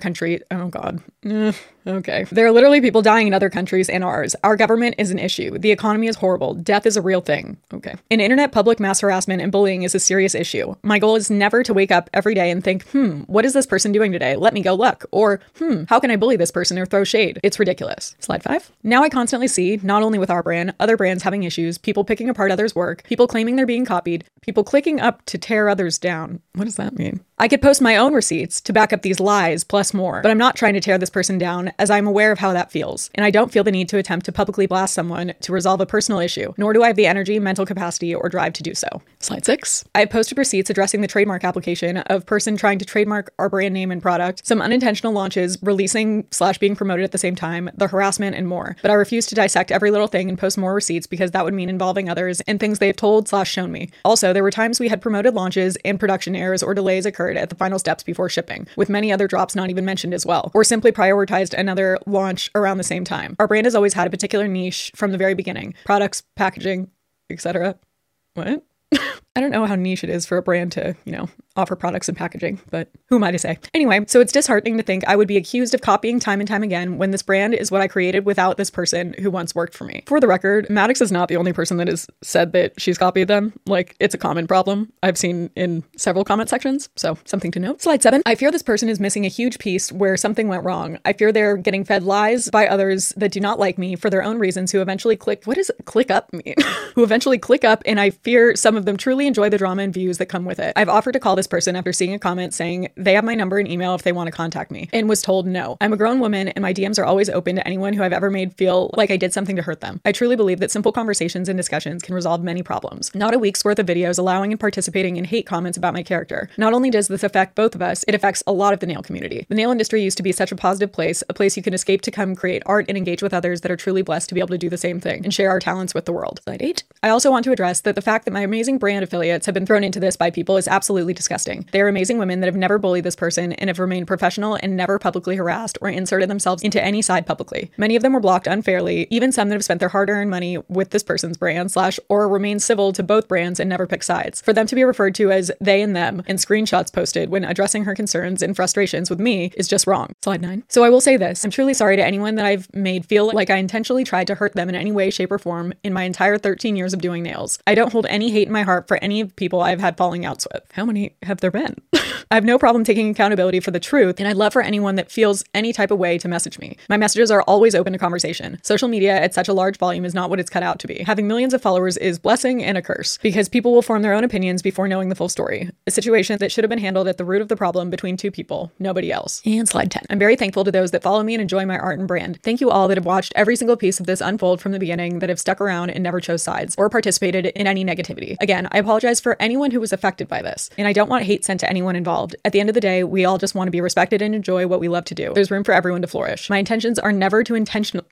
country. Oh God. Okay. There are literally people dying in other countries and ours. Our government is an issue. The economy is horrible. Death is a real thing. Okay. In internet, public mass harassment and bullying is a serious issue. My goal is never to wake up every day and think, what is this person doing today? Let me go look. Or, how can I bully this person or throw shade? It's ridiculous. Slide 5. Now I constantly see, not only with our brand, other brands having issues, people picking apart others' work, people claiming they're being copied, people clicking up to tear others down. What does that mean? I could post my own receipts to back up these lies plus more, but I'm not trying to tear this person down as I'm aware of how that feels. And I don't feel the need to attempt to publicly blast someone to resolve a personal issue, nor do I have the energy, mental capacity, or drive to do so. Slide 6. I have posted receipts addressing the trademark application of person trying to trademark our brand name and product, some unintentional launches, releasing/being promoted at the same time, the harassment, and more. But I refuse to dissect every little thing and post more receipts because that would mean involving others and things they've told/shown me. Also, there were times we had promoted launches and production errors or delays occurred at the final steps before shipping, with many other drops not even mentioned as well, or simply prioritized another launch around the same time. Our brand has always had a particular niche from the very beginning. Products, packaging, etc. What? I don't know how niche it is for a brand to, offer products and packaging, but who am I to say? Anyway, so it's disheartening to think I would be accused of copying time and time again when this brand is what I created without this person who once worked for me. For the record, Maddox is not the only person that has said that she's copied them. Like, it's a common problem I've seen in several comment sections, so something to note. Slide 7. I fear this person is missing a huge piece where something went wrong. I fear they're getting fed lies by others that do not like me for their own reasons who eventually click up mean? Who eventually click up, and I fear some of them truly enjoy the drama and views that come with it. I've offered to call this person after seeing a comment saying they have my number and email if they want to contact me, and was told no. I'm a grown woman and my DMs are always open to anyone who I've ever made feel like I did something to hurt them. I truly believe that simple conversations and discussions can resolve many problems. Not a week's worth of videos allowing and participating in hate comments about my character. Not only does this affect both of us, it affects a lot of the nail community. The nail industry used to be such a positive place, a place you can escape to come create art and engage with others that are truly blessed to be able to do the same thing and share our talents with the world. Slide 8. I also want to address that the fact that my amazing brand affiliates have been thrown into this by people is absolutely disgusting. They are amazing women that have never bullied this person and have remained professional and never publicly harassed or inserted themselves into any side publicly. Many of them were blocked unfairly, even some that have spent their hard-earned money with this person's brand or remain civil to both brands and never pick sides. For them to be referred to as they and them and screenshots posted when addressing her concerns and frustrations with me is just wrong. Slide 9. So I will say this, I'm truly sorry to anyone that I've made feel like I intentionally tried to hurt them in any way, shape, or form in my entire 13 years of doing nails. I don't hold any hate in my heart for any of the people I've had falling outs with. How many have there been? I have no problem taking accountability for the truth, and I'd love for anyone that feels any type of way to message me. My messages are always open to conversation. Social media at such a large volume is not what it's cut out to be. Having millions of followers is blessing and a curse, because people will form their own opinions before knowing the full story. A situation that should have been handled at the root of the problem between two people, nobody else. And slide 10. I'm very thankful to those that follow me and enjoy my art and brand. Thank you all that have watched every single piece of this unfold from the beginning, that have stuck around and never chose sides or participated in any negativity. Again, I apologize for anyone who was affected by this, and I don't want hate sent to anyone involved. At the end of the day, we all just want to be respected and enjoy what we love to do. There's room for everyone to flourish. My intentions are never to intentionally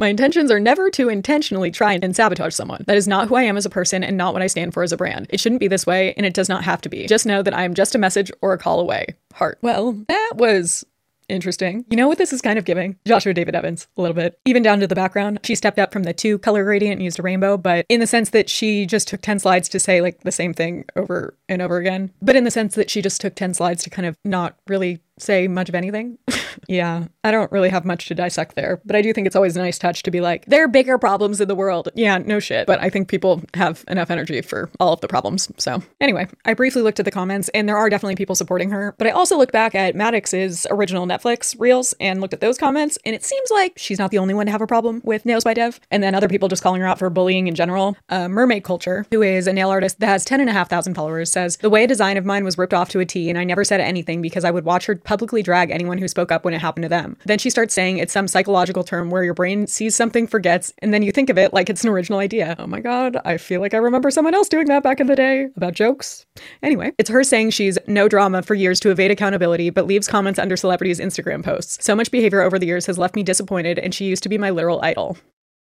try and sabotage someone. That is not who I am as a person and not what I stand for as a brand. It shouldn't be this way, and it does not have to be. Just know that I am just a message or a call away. Heart. Well, that was interesting. You know what this is kind of giving? Joshua David Evans, a little bit. Even down to the background. She stepped up from the 2 color gradient and used a rainbow, but in the sense that she just took 10 slides to say like the same thing over and over again. But in the sense that she just took 10 slides to kind of not really say much of anything. Yeah, I don't really have much to dissect there, but I do think it's always a nice touch to be like, there are bigger problems in the world. Yeah, no shit. But I think people have enough energy for all of the problems. So anyway, I briefly looked at the comments and there are definitely people supporting her, but I also looked back at Maddox's original Netflix reels and looked at those comments, and it seems like she's not the only one to have a problem with Nails by Dev, and then other people just calling her out for bullying in general. Mermaid Culture, who is a nail artist that has 10,500 followers, says, the way a design of mine was ripped off to a T, and I never said anything because I would watch her publicly drag anyone who spoke up when it happened to them. Then she starts saying it's some psychological term where your brain sees something, forgets, and then you think of it like it's an original idea. Oh my God, I feel like I remember someone else doing that back in the day about jokes. Anyway, it's her saying she's no drama for years to evade accountability, but leaves comments under celebrities' Instagram posts. So much behavior over the years has left me disappointed, and she used to be my literal idol.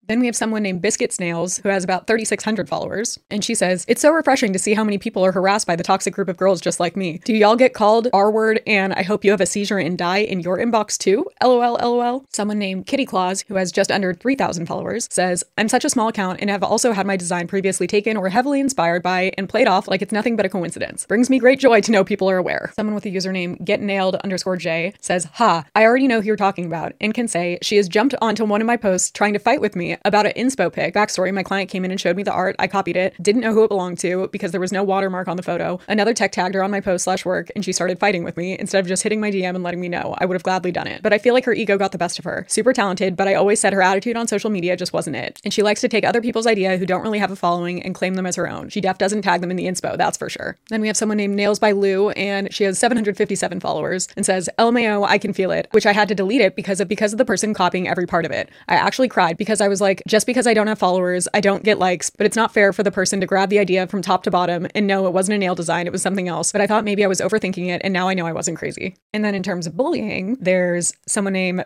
Then we have someone named Biscuit Snails who has about 3,600 followers. And she says, it's so refreshing to see how many people are harassed by the toxic group of girls just like me. Do y'all get called R-word and I hope you have a seizure and die in your inbox too? LOL, LOL. Someone named Kitty Claus, who has just under 3,000 followers, says, I'm such a small account and have also had my design previously taken or heavily inspired by and played off like it's nothing but a coincidence. Brings me great joy to know people are aware. Someone with the username getnailed_J says, ha, I already know who you're talking about and can say she has jumped onto one of my posts trying to fight with me about an inspo pic. Backstory, my client came in and showed me the art. I copied it, didn't know who it belonged to because there was no watermark on the photo. Another tech tagged her on my post/work and she started fighting with me instead of just hitting my DM and letting me know. I would have gladly done it. But I feel like her ego got the best of her. Super talented, but I always said her attitude on social media just wasn't it. And she likes to take other people's idea who don't really have a following and claim them as her own. She def doesn't tag them in the inspo, that's for sure. Then we have someone named Nails by Lou and she has 757 followers and says, LMAO, I can feel it, which I had to delete it because of the person copying every part of it. I actually cried because I was like, just because I don't have followers, I don't get likes, but it's not fair for the person to grab the idea from top to bottom and no, it wasn't a nail design, it was something else. But I thought maybe I was overthinking it and now I know I wasn't crazy. And then in terms of bullying, there's someone named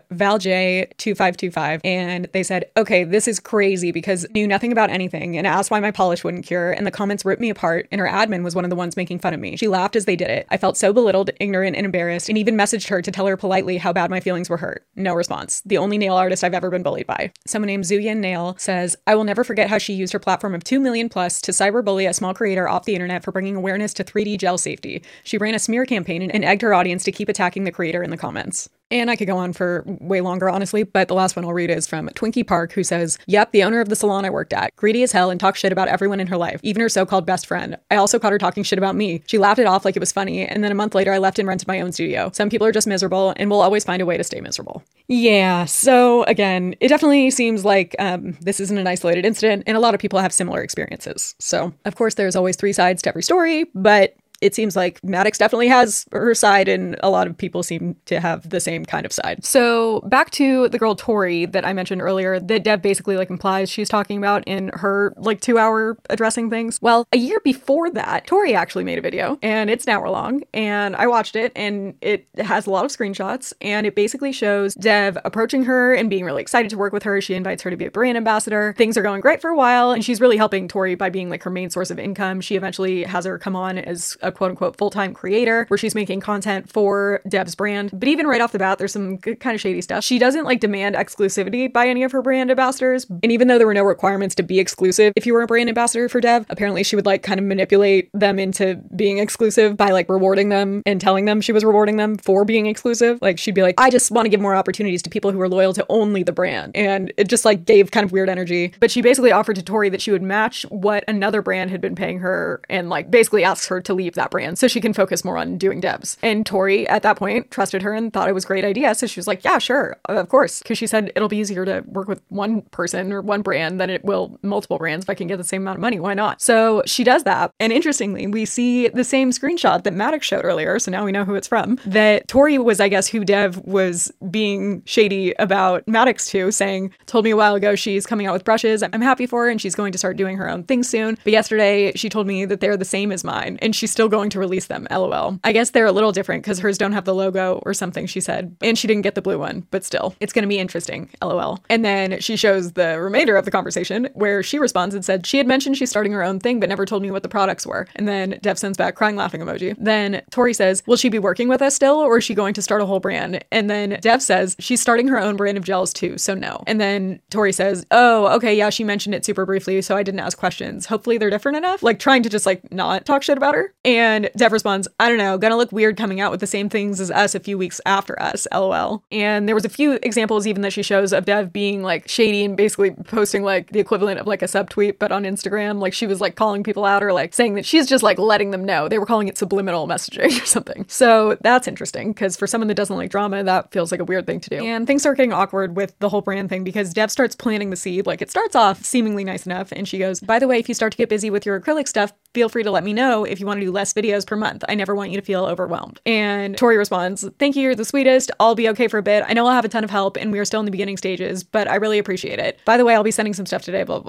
ValJ2525 and they said, okay, this is crazy because knew nothing about anything and asked why my polish wouldn't cure and the comments ripped me apart and her admin was one of the ones making fun of me. She laughed as they did it. I felt so belittled, ignorant, and embarrassed and even messaged her to tell her politely how bad my feelings were hurt. No response. The only nail artist I've ever been bullied by. Someone named Zuyan Nail says, I will never forget how she used her platform of 2 million plus to cyberbully a small creator off the internet for bringing awareness to 3D gel safety. She ran a smear campaign and egged her audience to keep attacking the creator in the comments. And I could go on for way longer, honestly, but the last one I'll read is from Twinkie Park, who says, yep, the owner of the salon I worked at. Greedy as hell and talks shit about everyone in her life, even her so-called best friend. I also caught her talking shit about me. She laughed it off like it was funny, and then a month later I left and rented my own studio. Some people are just miserable, and will always find a way to stay miserable. Yeah, so again, it definitely seems like this isn't an isolated incident, and a lot of people have similar experiences. So, of course, there's always 3 sides to every story, but it seems like Maddox definitely has her side and a lot of people seem to have the same kind of side. So back to the girl Tori that I mentioned earlier that Dev basically implies she's talking about in her 2-hour addressing things. Well, a year before that, Tori actually made a video and it's an hour long and I watched it and it has a lot of screenshots and it basically shows Dev approaching her and being really excited to work with her. She invites her to be a brand ambassador. Things are going great for a while and she's really helping Tori by being her main source of income. She eventually has her come on as a quote-unquote full-time creator where she's making content for Dev's brand. But even right off the bat, there's some kind of shady stuff. She doesn't demand exclusivity by any of her brand ambassadors. And even though there were no requirements to be exclusive, if you were a brand ambassador for Dev, apparently she would kind of manipulate them into being exclusive by rewarding them and telling them she was rewarding them for being exclusive. She'd be like, I just want to give more opportunities to people who are loyal to only the brand. And it just gave kind of weird energy. But she basically offered to Tori that she would match what another brand had been paying her and basically asks her to leave that brand so she can focus more on doing Devs. And Tori at that point trusted her and thought it was a great idea. So she was like, yeah, sure, of course. Because she said it'll be easier to work with one person or one brand than it will multiple brands if I can get the same amount of money. Why not? So she does that. And interestingly, we see the same screenshot that Maddox showed earlier. So now we know who it's from. That Tori was, I guess, who Dev was being shady about Maddox to, saying, told me a while ago she's coming out with brushes. I'm happy for her and she's going to start doing her own thing soon. But yesterday she told me that they're the same as mine and she's still going to release them. LOL. I guess they're a little different because hers don't have the logo or something, she said. And she didn't get the blue one, but still, it's going to be interesting. LOL. And then she shows the remainder of the conversation where she responds and said she had mentioned she's starting her own thing, but never told me what the products were. And then Dev sends back crying laughing emoji. Then Tori says, will she be working with us still or is she going to start a whole brand? And then Dev says she's starting her own brand of gels too, so no. And then Tori says, oh, okay, yeah, she mentioned it super briefly, so I didn't ask questions. Hopefully they're different enough. Trying to just not talk shit about her. And Dev responds, I don't know, gonna look weird coming out with the same things as us a few weeks after us, LOL. And there was a few examples even that she shows of Dev being shady and basically posting the equivalent of a subtweet, but on Instagram. She was calling people out or saying that she's just letting them know. They were calling it subliminal messaging or something. So that's interesting because for someone that doesn't like drama, that feels like a weird thing to do. And things start getting awkward with the whole brand thing because Dev starts planting the seed. It starts off seemingly nice enough and she goes, by the way, if you start to get busy with your acrylic stuff, feel free to let me know if you want to do less videos per month. I never want you to feel overwhelmed. And Tori responds, thank you, you're the sweetest. I'll be okay for a bit. I know I'll have a ton of help and we are still in the beginning stages, but I really appreciate it. By the way, I'll be sending some stuff today, blah, blah, blah.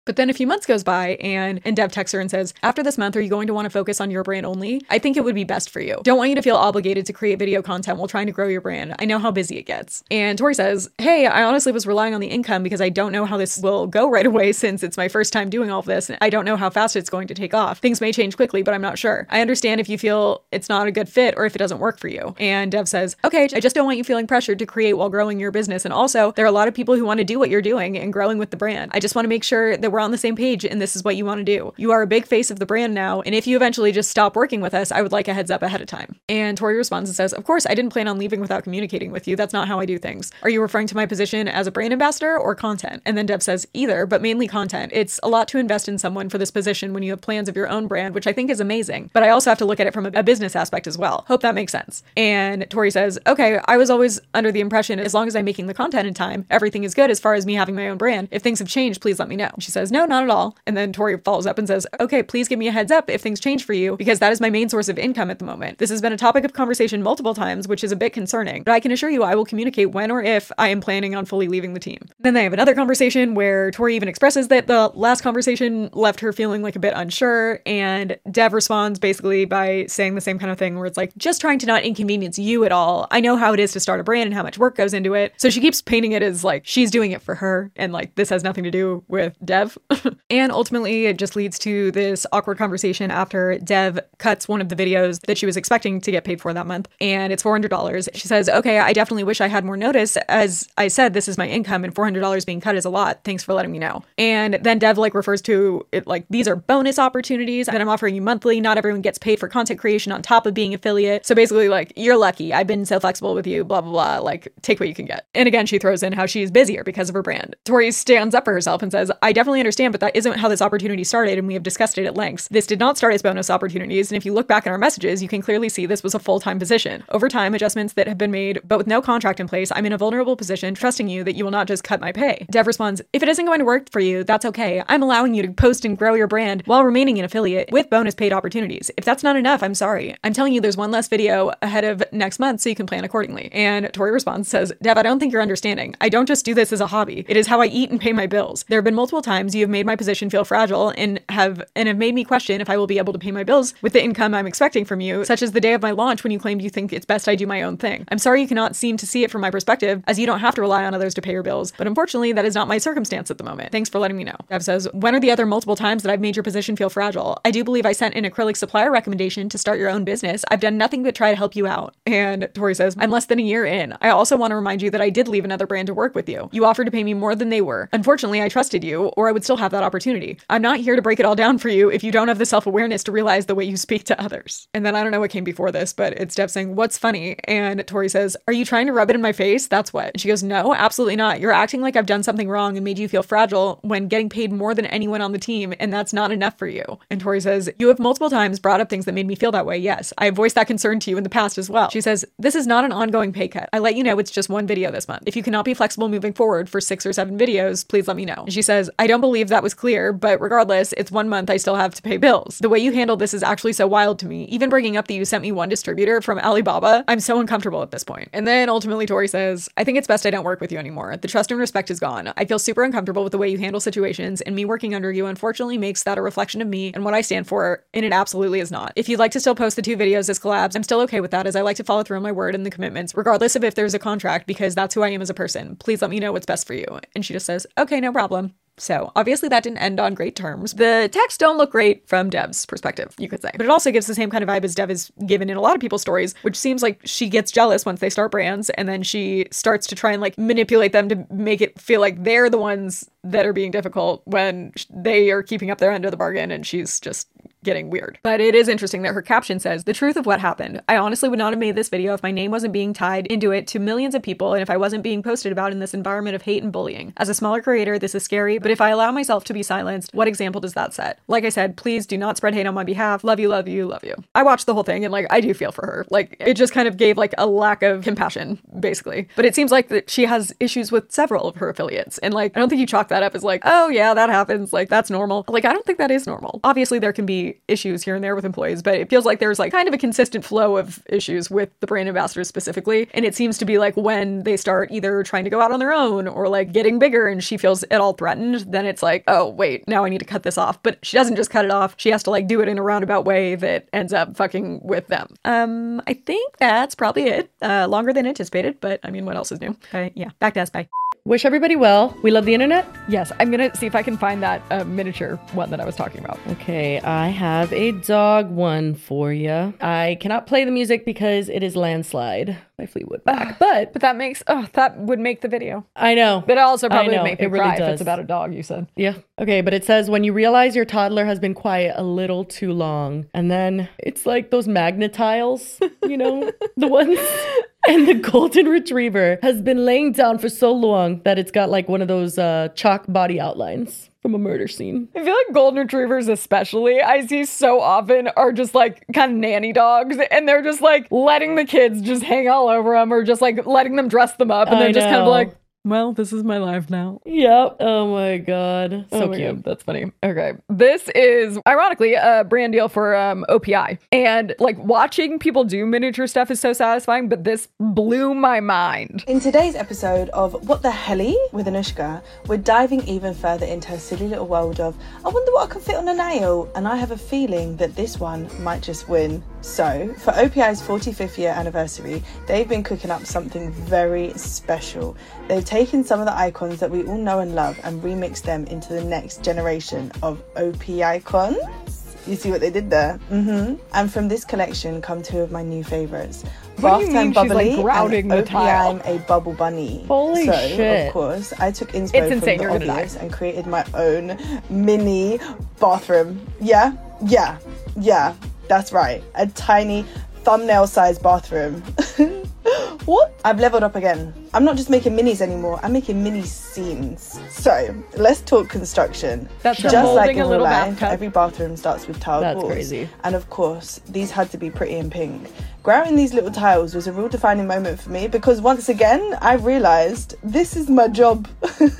But then a few months goes by and Dev texts her and says, after this month, are you going to want to focus on your brand only? I think it would be best for you. Don't want you to feel obligated to create video content while trying to grow your brand. I know how busy it gets. And Tori says, hey, I honestly was relying on the income because I don't know how this will go right away since it's my first time doing all of this. And I don't know how fast it's going to take off. Things may change quickly, but I'm not sure. I understand if you feel it's not a good fit or if it doesn't work for you. And Dev says, okay, I just don't want you feeling pressured to create while growing your business. And also, there are a lot of people who want to do what you're doing and growing with the brand. I just want to make sure that we're on the same page and this is what you want to do. You are a big face of the brand now, and if you eventually just stop working with us, I would like a heads up ahead of time. And Tori responds and says, of course, I didn't plan on leaving without communicating with you. That's not how I do things. Are you referring to my position as a brand ambassador or content? And then Dev says, either, but mainly content. It's a lot to invest in someone for this position when you have plans of your own brand, which I think is amazing, but I also have to look at it from a business aspect as well. Hope that makes sense. And Tori says, okay, I was always under the impression as long as I'm making the content in time, everything is good as far as me having my own brand. If things have changed, please let me know. She says, no, not at all. And then Tori follows up and says, okay, please give me a heads up if things change for you, because that is my main source of income at the moment. This has been a topic of conversation multiple times, which is a bit concerning, but I can assure you I will communicate when or if I am planning on fully leaving the team. Then they have another conversation where Tori even expresses that the last conversation left her feeling like a bit unsure, and Dev responds basically by saying the same kind of thing where it's like, just trying to not inconvenience you at all. I know how it is to start a brand and how much work goes into it. So she keeps painting it as like she's doing it for her and like this has nothing to do with Dev. And ultimately it just leads to this awkward conversation after Dev cuts one of the videos that she was expecting to get paid for that month, and it's $400. She says, okay, I definitely wish I had more notice. As I said, this is my income and $400 being cut is a lot. Thanks for letting me know. And then Dev like refers to it like, these are bonus opportunities that I'm offering you monthly. Not everyone gets paid for content creation on top of being affiliate. So basically like, you're lucky. I've been so flexible with you, blah, blah, blah. Like take what you can get. And again, she throws in how she's busier because of her brand. Tori stands up for herself and says, I definitely understand, but that isn't how this opportunity started. And we have discussed it at length. This did not start as bonus opportunities. And if you look back in our messages, you can clearly see this was a full-time position. Over time, adjustments that have been made, but with no contract in place, I'm in a vulnerable position, trusting you that you will not just cut my pay. Dev responds, if it isn't going to work for you, that's okay. I'm allowing you to post and grow your brand while remaining an affiliate with bonus paid opportunities. If that's not enough, I'm sorry. I'm telling you there's one less video ahead of next month so you can plan accordingly. And Tori responds, says, Dev, I don't think you're understanding. I don't just do this as a hobby. It is how I eat and pay my bills. There have been multiple times you have made my position feel fragile and have made me question if I will be able to pay my bills with the income I'm expecting from you, such as the day of my launch when you claimed you think it's best I do my own thing. I'm sorry you cannot seem to see it from my perspective, as you don't have to rely on others to pay your bills, but unfortunately that is not my circumstance at the moment. Thanks for letting me know. Dev says, when are the other multiple times that I've made your position feel fragile? I do believe I sent an acrylic supplier recommendation to start your own business. I've done nothing but try to help you out. And Tori says, I'm less than a year in. I also want to remind you that I did leave another brand to work with you. You offered to pay me more than they were. Unfortunately, I trusted you, or I would still have that opportunity. I'm not here to break it all down for you if you don't have the self-awareness to realize the way you speak to others. And then I don't know what came before this, but it's Dev saying, what's funny? And Tori says, are you trying to rub it in my face? That's what. And she goes, no, absolutely not. You're acting like I've done something wrong and made you feel fragile when getting paid more than anyone on the team, and that's not enough for you. And Tori says, you have multiple times brought up things that made me feel that way. Yes, I have voiced that concern to you in the past as well. She says, this is not an ongoing pay cut. I let you know it's just one video this month. If you cannot be flexible moving forward for 6 or 7 videos, please let me know. And she says, I don't believe that was clear, but regardless, it's 1 month. I still have to pay bills. The way you handle this is actually so wild to me. Even bringing up that you sent me one distributor from Alibaba, I'm so uncomfortable at this point. And then ultimately Tori says, I think it's best I don't work with you anymore. The trust and respect is gone. I feel super uncomfortable with the way you handle situations, and me working under you unfortunately makes that a reflection of me and what I stand for, and it absolutely is not. If you'd like to still post the 2 videos as collabs, I'm still okay with that, as I like to follow through on my word and the commitments, regardless of if there's a contract, because that's who I am as a person. Please let me know what's best for you. And she just says, okay, no problem. So obviously that didn't end on great terms. The texts don't look great from Dev's perspective, you could say. But it also gives the same kind of vibe as Dev is given in a lot of people's stories, which seems like she gets jealous once they start brands, and then she starts to try and like manipulate them to make it feel like they're the ones that are being difficult when they are keeping up their end of the bargain, and she's just getting weird. But it is interesting that her caption says, the truth of what happened. I honestly would not have made this video if my name wasn't being tied into it to millions of people, and if I wasn't being posted about in this environment of hate and bullying. As a smaller creator, this is scary, but if I allow myself to be silenced, what example does that set? Like I said, please do not spread hate on my behalf. Love you, love you, love you. I watched the whole thing, and like, I do feel for her. Like, it just kind of gave like a lack of compassion, basically. But it seems like that she has issues with several of her affiliates, and like, I don't think you chalk that that up as like, oh yeah, that happens. Like, that's normal. Like, I don't think that is normal. Obviously, there can be issues here and there with employees, but it feels like there's like kind of a consistent flow of issues with the brand ambassadors specifically. And it seems to be like when they start either trying to go out on their own or like getting bigger and she feels at all threatened, then it's like, oh, wait, now I need to cut this off. But she doesn't just cut it off. She has to like do it in a roundabout way that ends up fucking with them. I think that's probably it. Longer than anticipated, but I mean, what else is new? Yeah, back to us. Bye. Wish everybody well. We love the internet. Yes, I'm gonna see if I can find that miniature one that I was talking about. Okay, I have a dog one for you. I cannot play the music because it is Landslide by Fleetwood Mac, but that makes, that would make the video. I know. But it also probably know, would make me it really cry if does. it's about a dog, you said. Yeah. Okay, but it says when you realize your toddler has been quiet a little too long, and then it's like those magnet tiles, you know, the ones. And the golden retriever has been laying down for so long that it's got like one of those chalk body outlines from a murder scene. I feel like golden retrievers especially, I see so often, are just like kind of nanny dogs, and they're just like letting the kids just hang all over them or just like letting them dress them up, and they're just kind of like, well, this is my life now. Yep. Oh my God. So cute. God, that's funny. Okay. This is ironically a brand deal for OPI. And like watching people do miniature stuff is so satisfying, but this blew my mind. In today's episode of What the Helly with Anushka, we're diving even further into her silly little world of, I wonder what I can fit on a nail. And I have a feeling that this one might just win. So, for OPI's 45th year anniversary, they've been cooking up something very special. They've taken some of the icons that we all know and love and remixed them into the next generation of OP icons. You see what they did there? And from this collection come two of my new favourites. What do you mean Bath Time she's, like, Bubbly grouting and the tile? OPI a Bubble Bunny. Holy shit. Of course, I took inspo It's from insane, the you're gonna die. obvious and created my own mini bathroom. Yeah, that's right. A tiny thumbnail-sized bathroom. What? I've leveled up again. I'm not just making minis anymore, I'm making mini scenes. So, let's talk construction. That's just like molding in a real little life, bathtub. every bathroom starts with tiled That's walls. crazy. And of course, these had to be pretty and pink. Grouting these little tiles was a real defining moment for me because once again, I realised this is my job.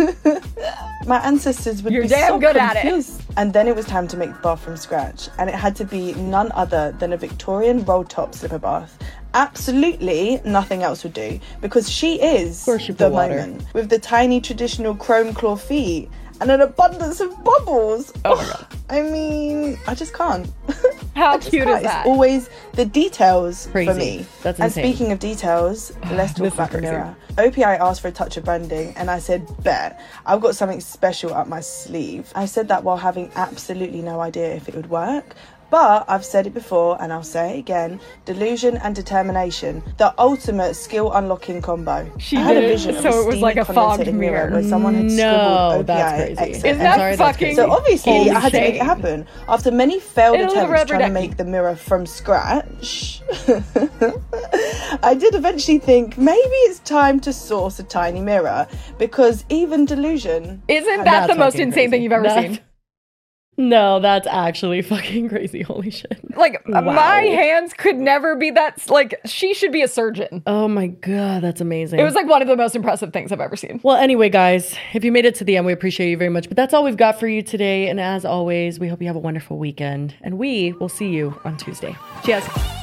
My ancestors would You're be damn so good at it. confused. And then it was time to make the bath from scratch. And it had to be none other than a Victorian roll-top slipper bath. Absolutely nothing else would do because she is course you the put water. moment with the tiny traditional chrome claw feet and an abundance of bubbles. Oh my God. I mean, I just can't. How I just cute can't. is that? It's always the details Crazy. for me. That's and insane. speaking of details, let's talk This is about the crazy. mirror. OPI asked for a touch of branding and I said, bet, I've got something special up my sleeve. I said that while having absolutely no idea if it would work. But I've said it before and I'll say it again, delusion and determination, the ultimate skill unlocking combo. She I had did a it vision of so a it was like a steamy fogged condensated mirror. where someone had No, scribbled that's OPI crazy. exit. Isn't I'm that sorry, that's fucking crazy. So obviously insane? I had to make it happen. After many failed It'll look attempts rubber trying to ducky. make the mirror from scratch, I did eventually think maybe it's time to source a tiny mirror because even delusion. Isn't that That's the most fucking insane crazy. thing you've ever That's- seen? No, that's actually fucking crazy. Holy shit. Like, Wow. my hands could never be that, like, she should be a surgeon. Oh my God, that's amazing. It was like one of the most impressive things I've ever seen. Well, anyway, guys, if you made it to the end, we appreciate you very much. But that's all we've got for you today. And as always, we hope you have a wonderful weekend. And we will see you on Tuesday. Cheers.